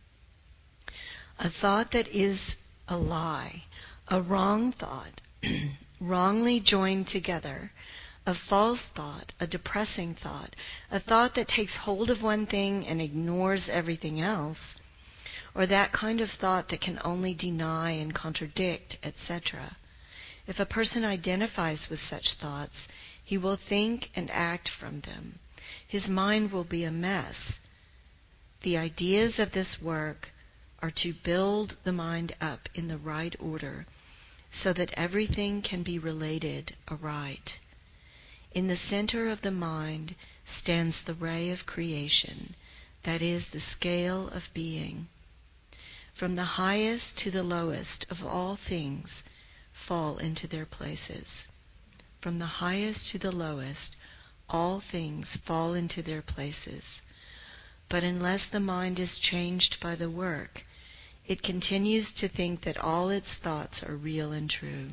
A thought that is a lie, a wrong thought, wrongly joined together, a false thought, a depressing thought, a thought that takes hold of one thing and ignores everything else, or that kind of thought that can only deny and contradict, etc. If a person identifies with such thoughts, he will think and act from them. His mind will be a mess. The ideas of this work are to build the mind up in the right order so that everything can be related aright. In the center of the mind stands the ray of creation, that is, the scale of being. From the highest to the lowest of all things fall into their places. From the highest to the lowest, all things fall into their places. But unless the mind is changed by the work, it continues to think that all its thoughts are real and true.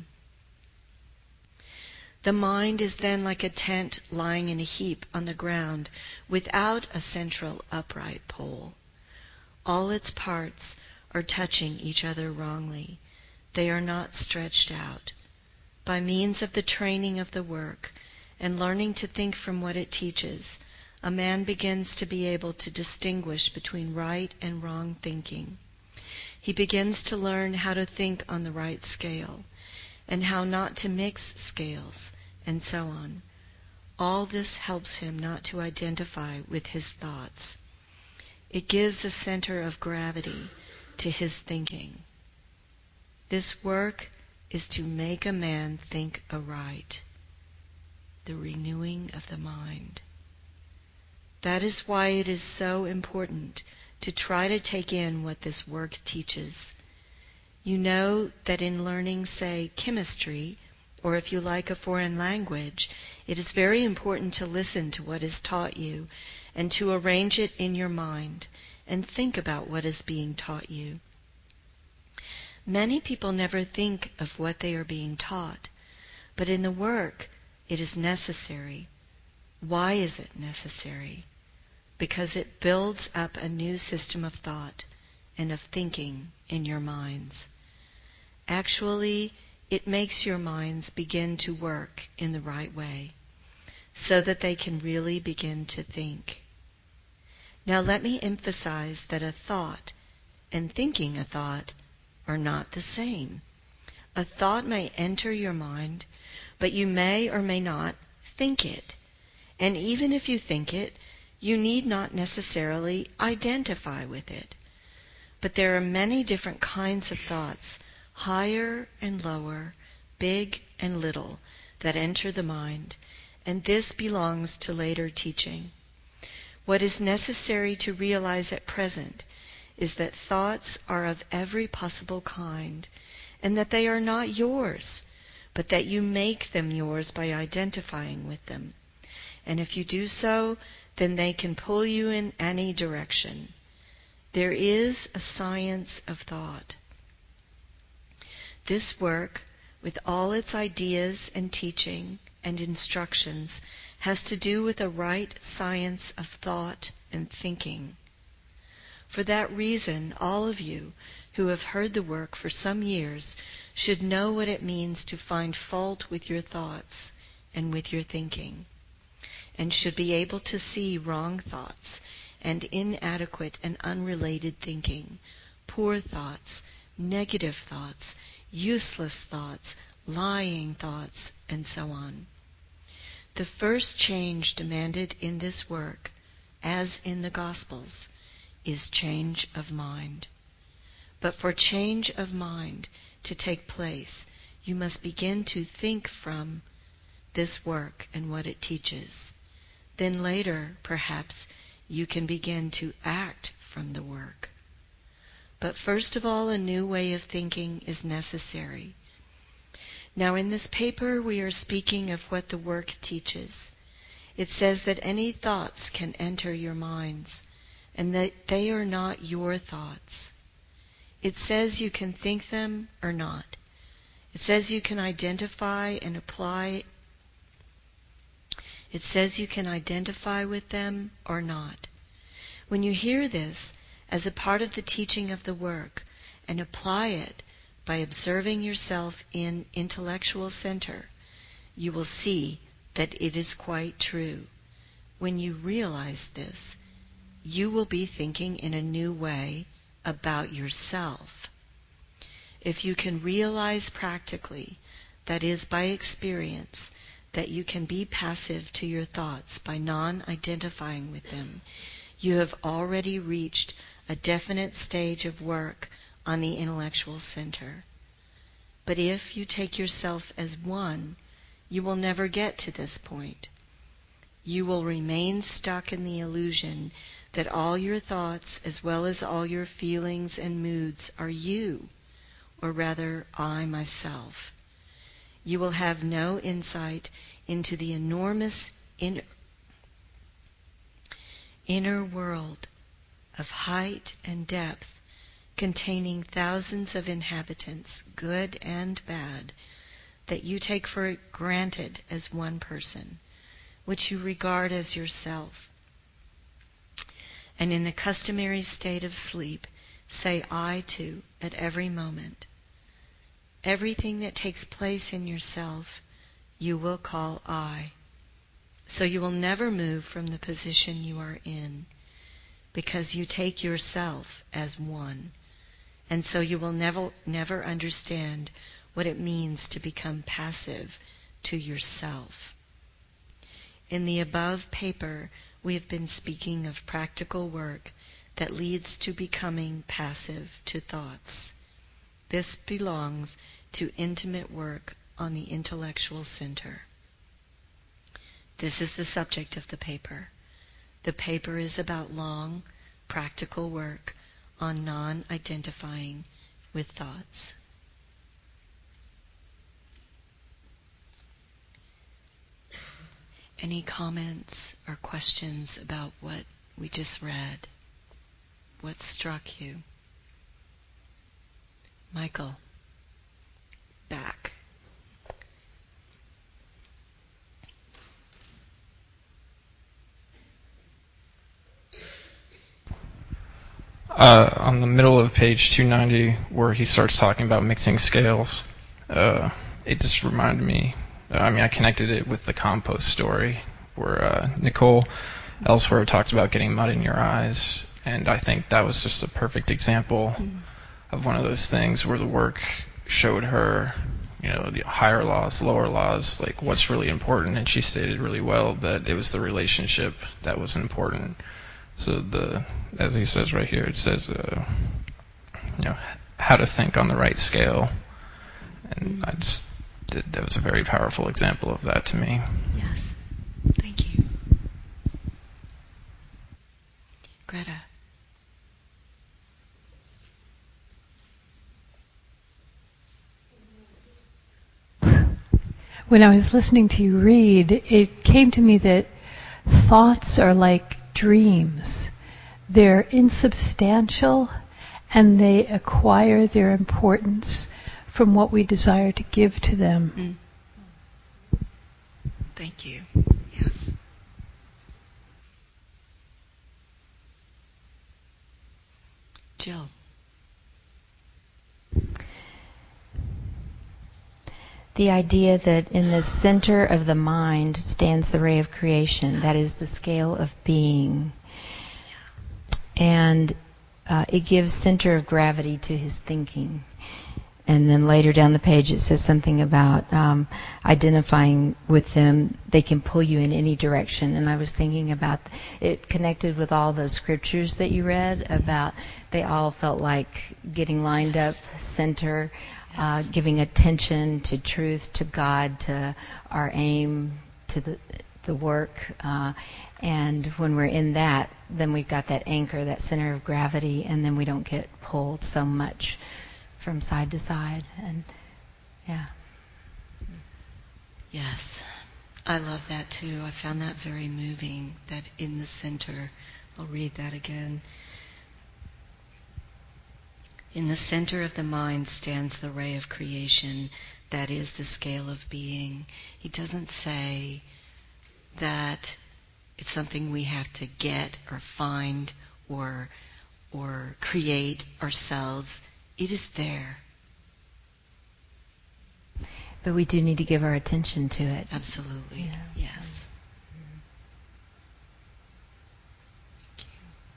The mind is then like a tent lying in a heap on the ground without a central upright pole. All its parts are touching each other wrongly. They are not stretched out. By means of the training of the work and learning to think from what it teaches, a man begins to be able to distinguish between right and wrong thinking. He begins to learn how to think on the right scale and how not to mix scales, and so on. All this helps him not to identify with his thoughts. It gives a center of gravity to his thinking. This work is to make a man think aright, the renewing of the mind. That is why it is so important to try to take in what this work teaches. You know that in learning, say, chemistry, or if you like a foreign language, it is very important to listen to what is taught you and to arrange it in your mind and think about what is being taught you. Many people never think of what they are being taught, but in the work it is necessary. Why is it necessary? Because it builds up a new system of thought and of thinking in your minds. Actually, it makes your minds begin to work in the right way, so that they can really begin to think. Now let me emphasize that a thought and thinking a thought are not the same. A thought may enter your mind, but you may or may not think it. And even if you think it, you need not necessarily identify with it. But there are many different kinds of thoughts, higher and lower, big and little, that enter the mind, and this belongs to later teaching. What is necessary to realize at present is that thoughts are of every possible kind, and that they are not yours, but that you make them yours by identifying with them. And if you do so, then they can pull you in any direction. There is a science of thought. This work, with all its ideas and teaching and instructions, has to do with a right science of thought and thinking. For that reason, all of you who have heard the work for some years should know what it means to find fault with your thoughts and with your thinking, and should be able to see wrong thoughts and inadequate and unrelated thinking, poor thoughts, negative thoughts, useless thoughts, lying thoughts, and so on. The first change demanded in this work, as in the Gospels, is change of mind. But for change of mind to take place, you must begin to think from this work and what it teaches. Then later, perhaps, you can begin to act from the work. But first of all, a new way of thinking is necessary. Now, in this paper, we are speaking of what the work teaches. It says that any thoughts can enter your minds, and that they are not your thoughts. It says you can think them or not. It says you can identify and apply. It says you can identify with them or not. When you hear this as a part of the teaching of the work and apply it by observing yourself in intellectual center, you will see that it is quite true. When you realize this, you will be thinking in a new way about yourself. If you can realize practically, that is by experience, that you can be passive to your thoughts by non-identifying with them, you have already reached a definite stage of work on the intellectual center. But if you take yourself as one, you will never get to this point. You will remain stuck in the illusion that all your thoughts, as well as all your feelings and moods, are you, or rather, I myself. You will have no insight into the enormous inner world of height and depth, containing thousands of inhabitants, good and bad, that you take for granted as one person, which you regard as yourself. And in the customary state of sleep, say I to at every moment. Everything that takes place in yourself, you will call I. So you will never move from the position you are in, because you take yourself as one. And so you will never understand what it means to become passive to yourself. In the above paper, we have been speaking of practical work that leads to becoming passive to thoughts. This belongs to intimate work on the intellectual center. This is the subject of the paper. The paper is about long, practical work on non-identifying with thoughts. Any comments or questions about what we just read? What struck you? Michael, back. On the middle of page 290, where he starts talking about mixing scales, it just reminded me, I connected it with the compost story, where Nicole elsewhere talks about getting mud in your eyes, and I think that was just a perfect example of one of those things where the work showed her, the higher laws, lower laws, like what's really important, and she stated really well that it was the relationship that was important. So as he says right here, it says, how to think on the right scale, and that was a very powerful example of that to me. Yes, thank you. Greta. When I was listening to you read, it came to me that thoughts are like dreams. They're insubstantial, and they acquire their importance from what we desire to give to them. Thank you. Yes. Jill. The idea that in the center of the mind stands the ray of creation, that is the scale of being. And it gives center of gravity to his thinking. And then later down the page it says something about identifying with them. They can pull you in any direction. And I was thinking about it connected with all those scriptures that you read about they all felt like getting lined up center, giving attention to truth, to God, to our aim, to the work. And when we're in that, then we've got that anchor, that center of gravity, and then we don't get pulled so much from side to side. And Yes, I love that too. I found that very moving, that in the center. I'll read that again. In the center of the mind stands the ray of creation, that is the scale of being. He doesn't say that it's something we have to get or find or create ourselves. It is there. But we do need to give our attention to it. Absolutely. Yeah. Yes. Thank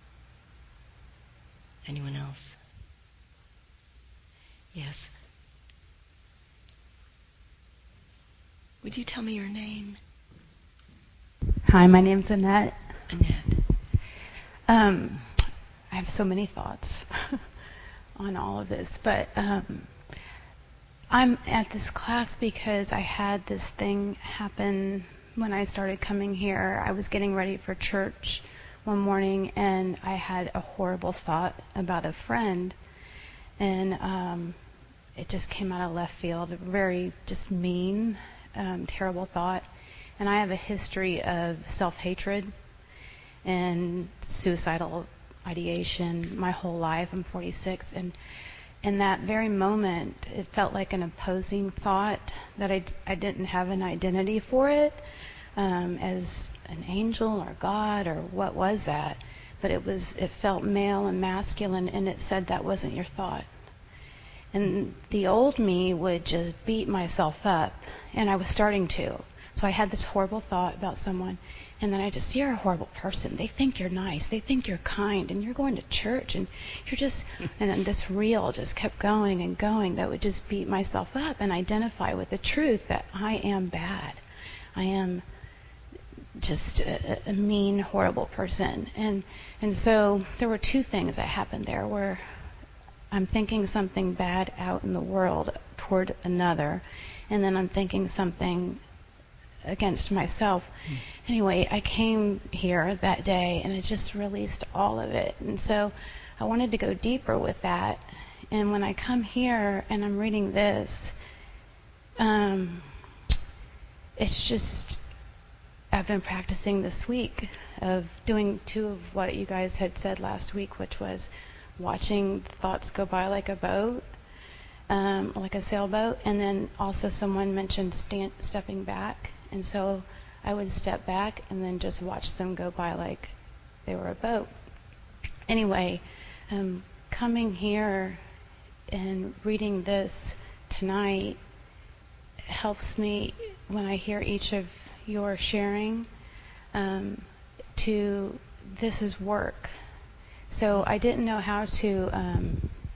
you. Anyone else? Yes. Would you tell me your name? Hi, my name's Annette. Annette. I have so many thoughts on all of this, but I'm at this class because I had this thing happen when I started coming here. I was getting ready for church one morning, and I had a horrible thought about a friend, and it just came out of left field, a very just mean, terrible thought. And I have a history of self-hatred and suicidal ideation my whole life. I'm 46, and in that very moment, it felt like an opposing thought that I didn't have an identity for it as an angel or God or what was that, but it felt male and masculine, and it said that wasn't your thought. And the old me would just beat myself up, and I was starting to. So I had this horrible thought about someone, and then you're a horrible person. They think you're nice. They think you're kind, and you're going to church, and you're just, and then this reel just kept going and going that would just beat myself up and identify with the truth that I am bad. I am just a mean, horrible person. And so there were two things that happened there where I'm thinking something bad out in the world toward another, and then I'm thinking something against myself. Anyway, I came here that day and I just released all of it. And so I wanted to go deeper with that. And when I come here and I'm reading this, it's just, I've been practicing this week of doing two of what you guys had said last week, which was watching thoughts go by like a boat, like a sailboat. And then also someone mentioned stepping back. And so I would step back and then just watch them go by like they were a boat. Anyway, coming here and reading this tonight helps me when I hear each of your sharing this is work. So I didn't know how to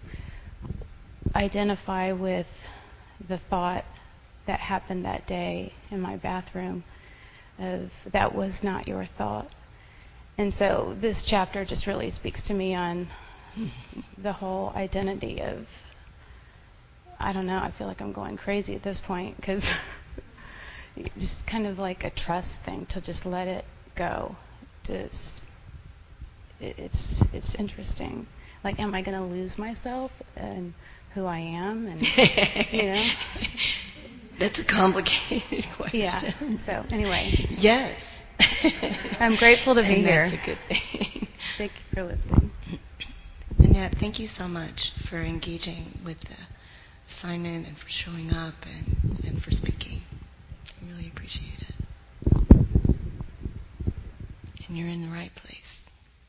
identify with the thought that happened that day in my bathroom of that was not your thought. And so this chapter just really speaks to me on the whole identity of, I don't know, I feel like I'm going crazy at this point because just kind of like a trust thing to just let it go. It's interesting. Like, am I going to lose myself and who I am? And That's a complicated question. Yeah. So anyway. Yes. I'm grateful to be here. That's a good thing. Thank you for listening. Annette, thank you so much for engaging with the assignment and for showing up and for speaking. I really appreciate it. And you're in the right place.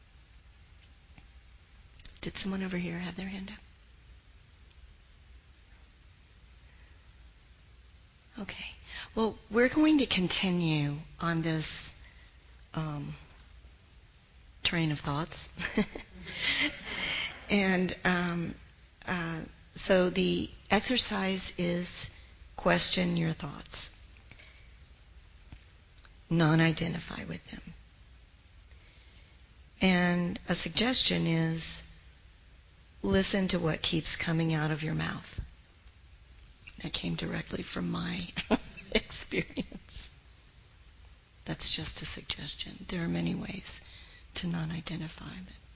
Did someone over here have their hand up? Okay. Well, we're going to continue on this train of thoughts. And So the exercise is question your thoughts. Non-identify with them. And a suggestion is listen to what keeps coming out of your mouth. That came directly from my experience. That's just a suggestion. There are many ways to non-identify.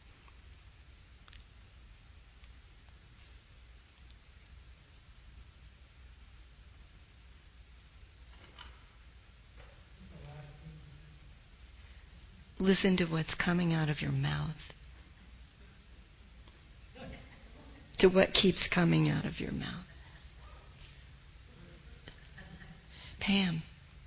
Listen to what's coming out of your mouth. To what keeps coming out of your mouth. Pam.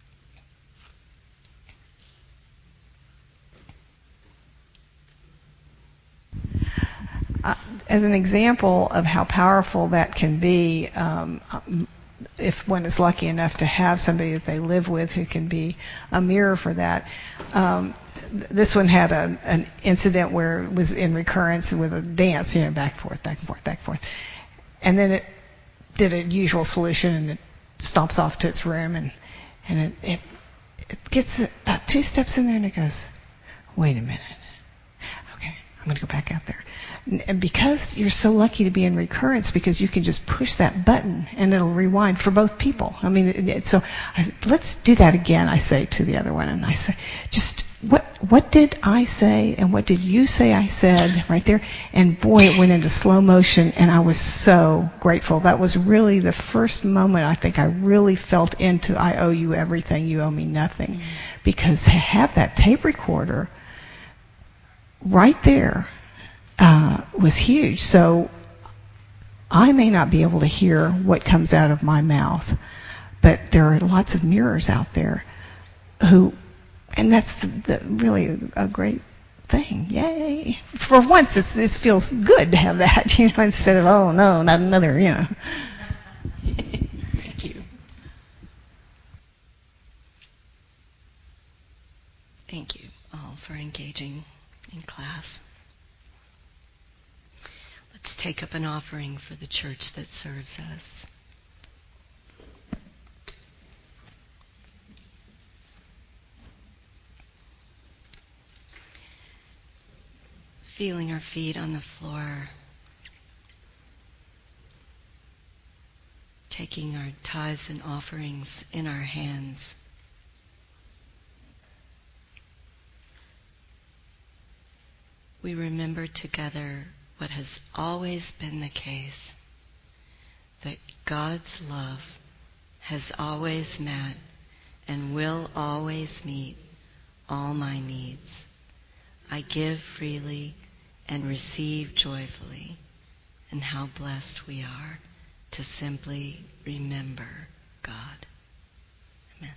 As an example of how powerful that can be, if one is lucky enough to have somebody that they live with who can be a mirror for that. This one had an incident where it was in recurrence with a dance, back and forth, back and forth, back and forth. And then it did a usual solution and it stomps off to its room and it gets about 2 steps in there and it goes, wait a minute. Okay, I'm going to go back out there. And because you're so lucky to be in recurrence, because you can just push that button and it'll rewind for both people. I mean, so let's do that again, I say to the other one. And I say, just what did I say and what did you say I said right there? And boy, it went into slow motion and I was so grateful. That was really the first moment I think I really felt into I owe you everything, you owe me nothing. Because to have that tape recorder right there was huge. So I may not be able to hear what comes out of my mouth, but there are lots of mirrors out there who, and that's the really a great thing. Yay! For once, it feels good to have that, instead of, oh no, not another, Thank you. Thank you all for engaging in class. Let's take up an offering for the church that serves us. Feeling our feet on the floor, taking our tithes and offerings in our hands. We remember together what has always been the case, that God's love has always met and will always meet all my needs. I give freely and receive joyfully, and how blessed we are to simply remember God. Amen.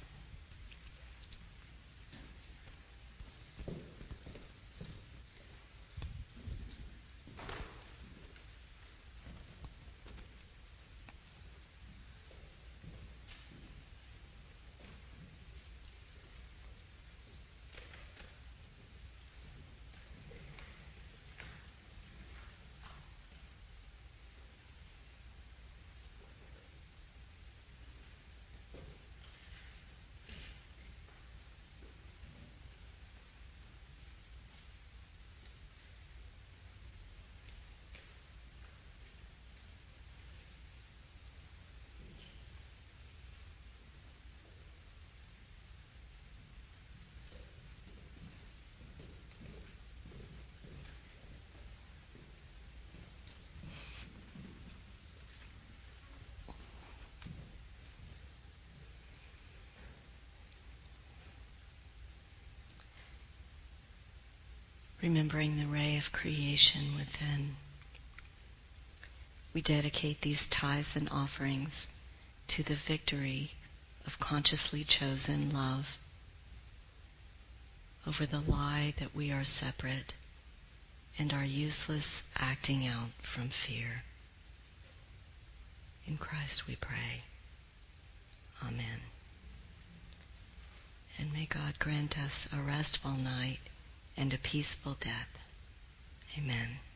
Remembering the ray of creation within, we dedicate these tithes and offerings to the victory of consciously chosen love over the lie that we are separate and our useless acting out from fear. In Christ we pray. Amen. And may God grant us a restful night and a peaceful death. Amen.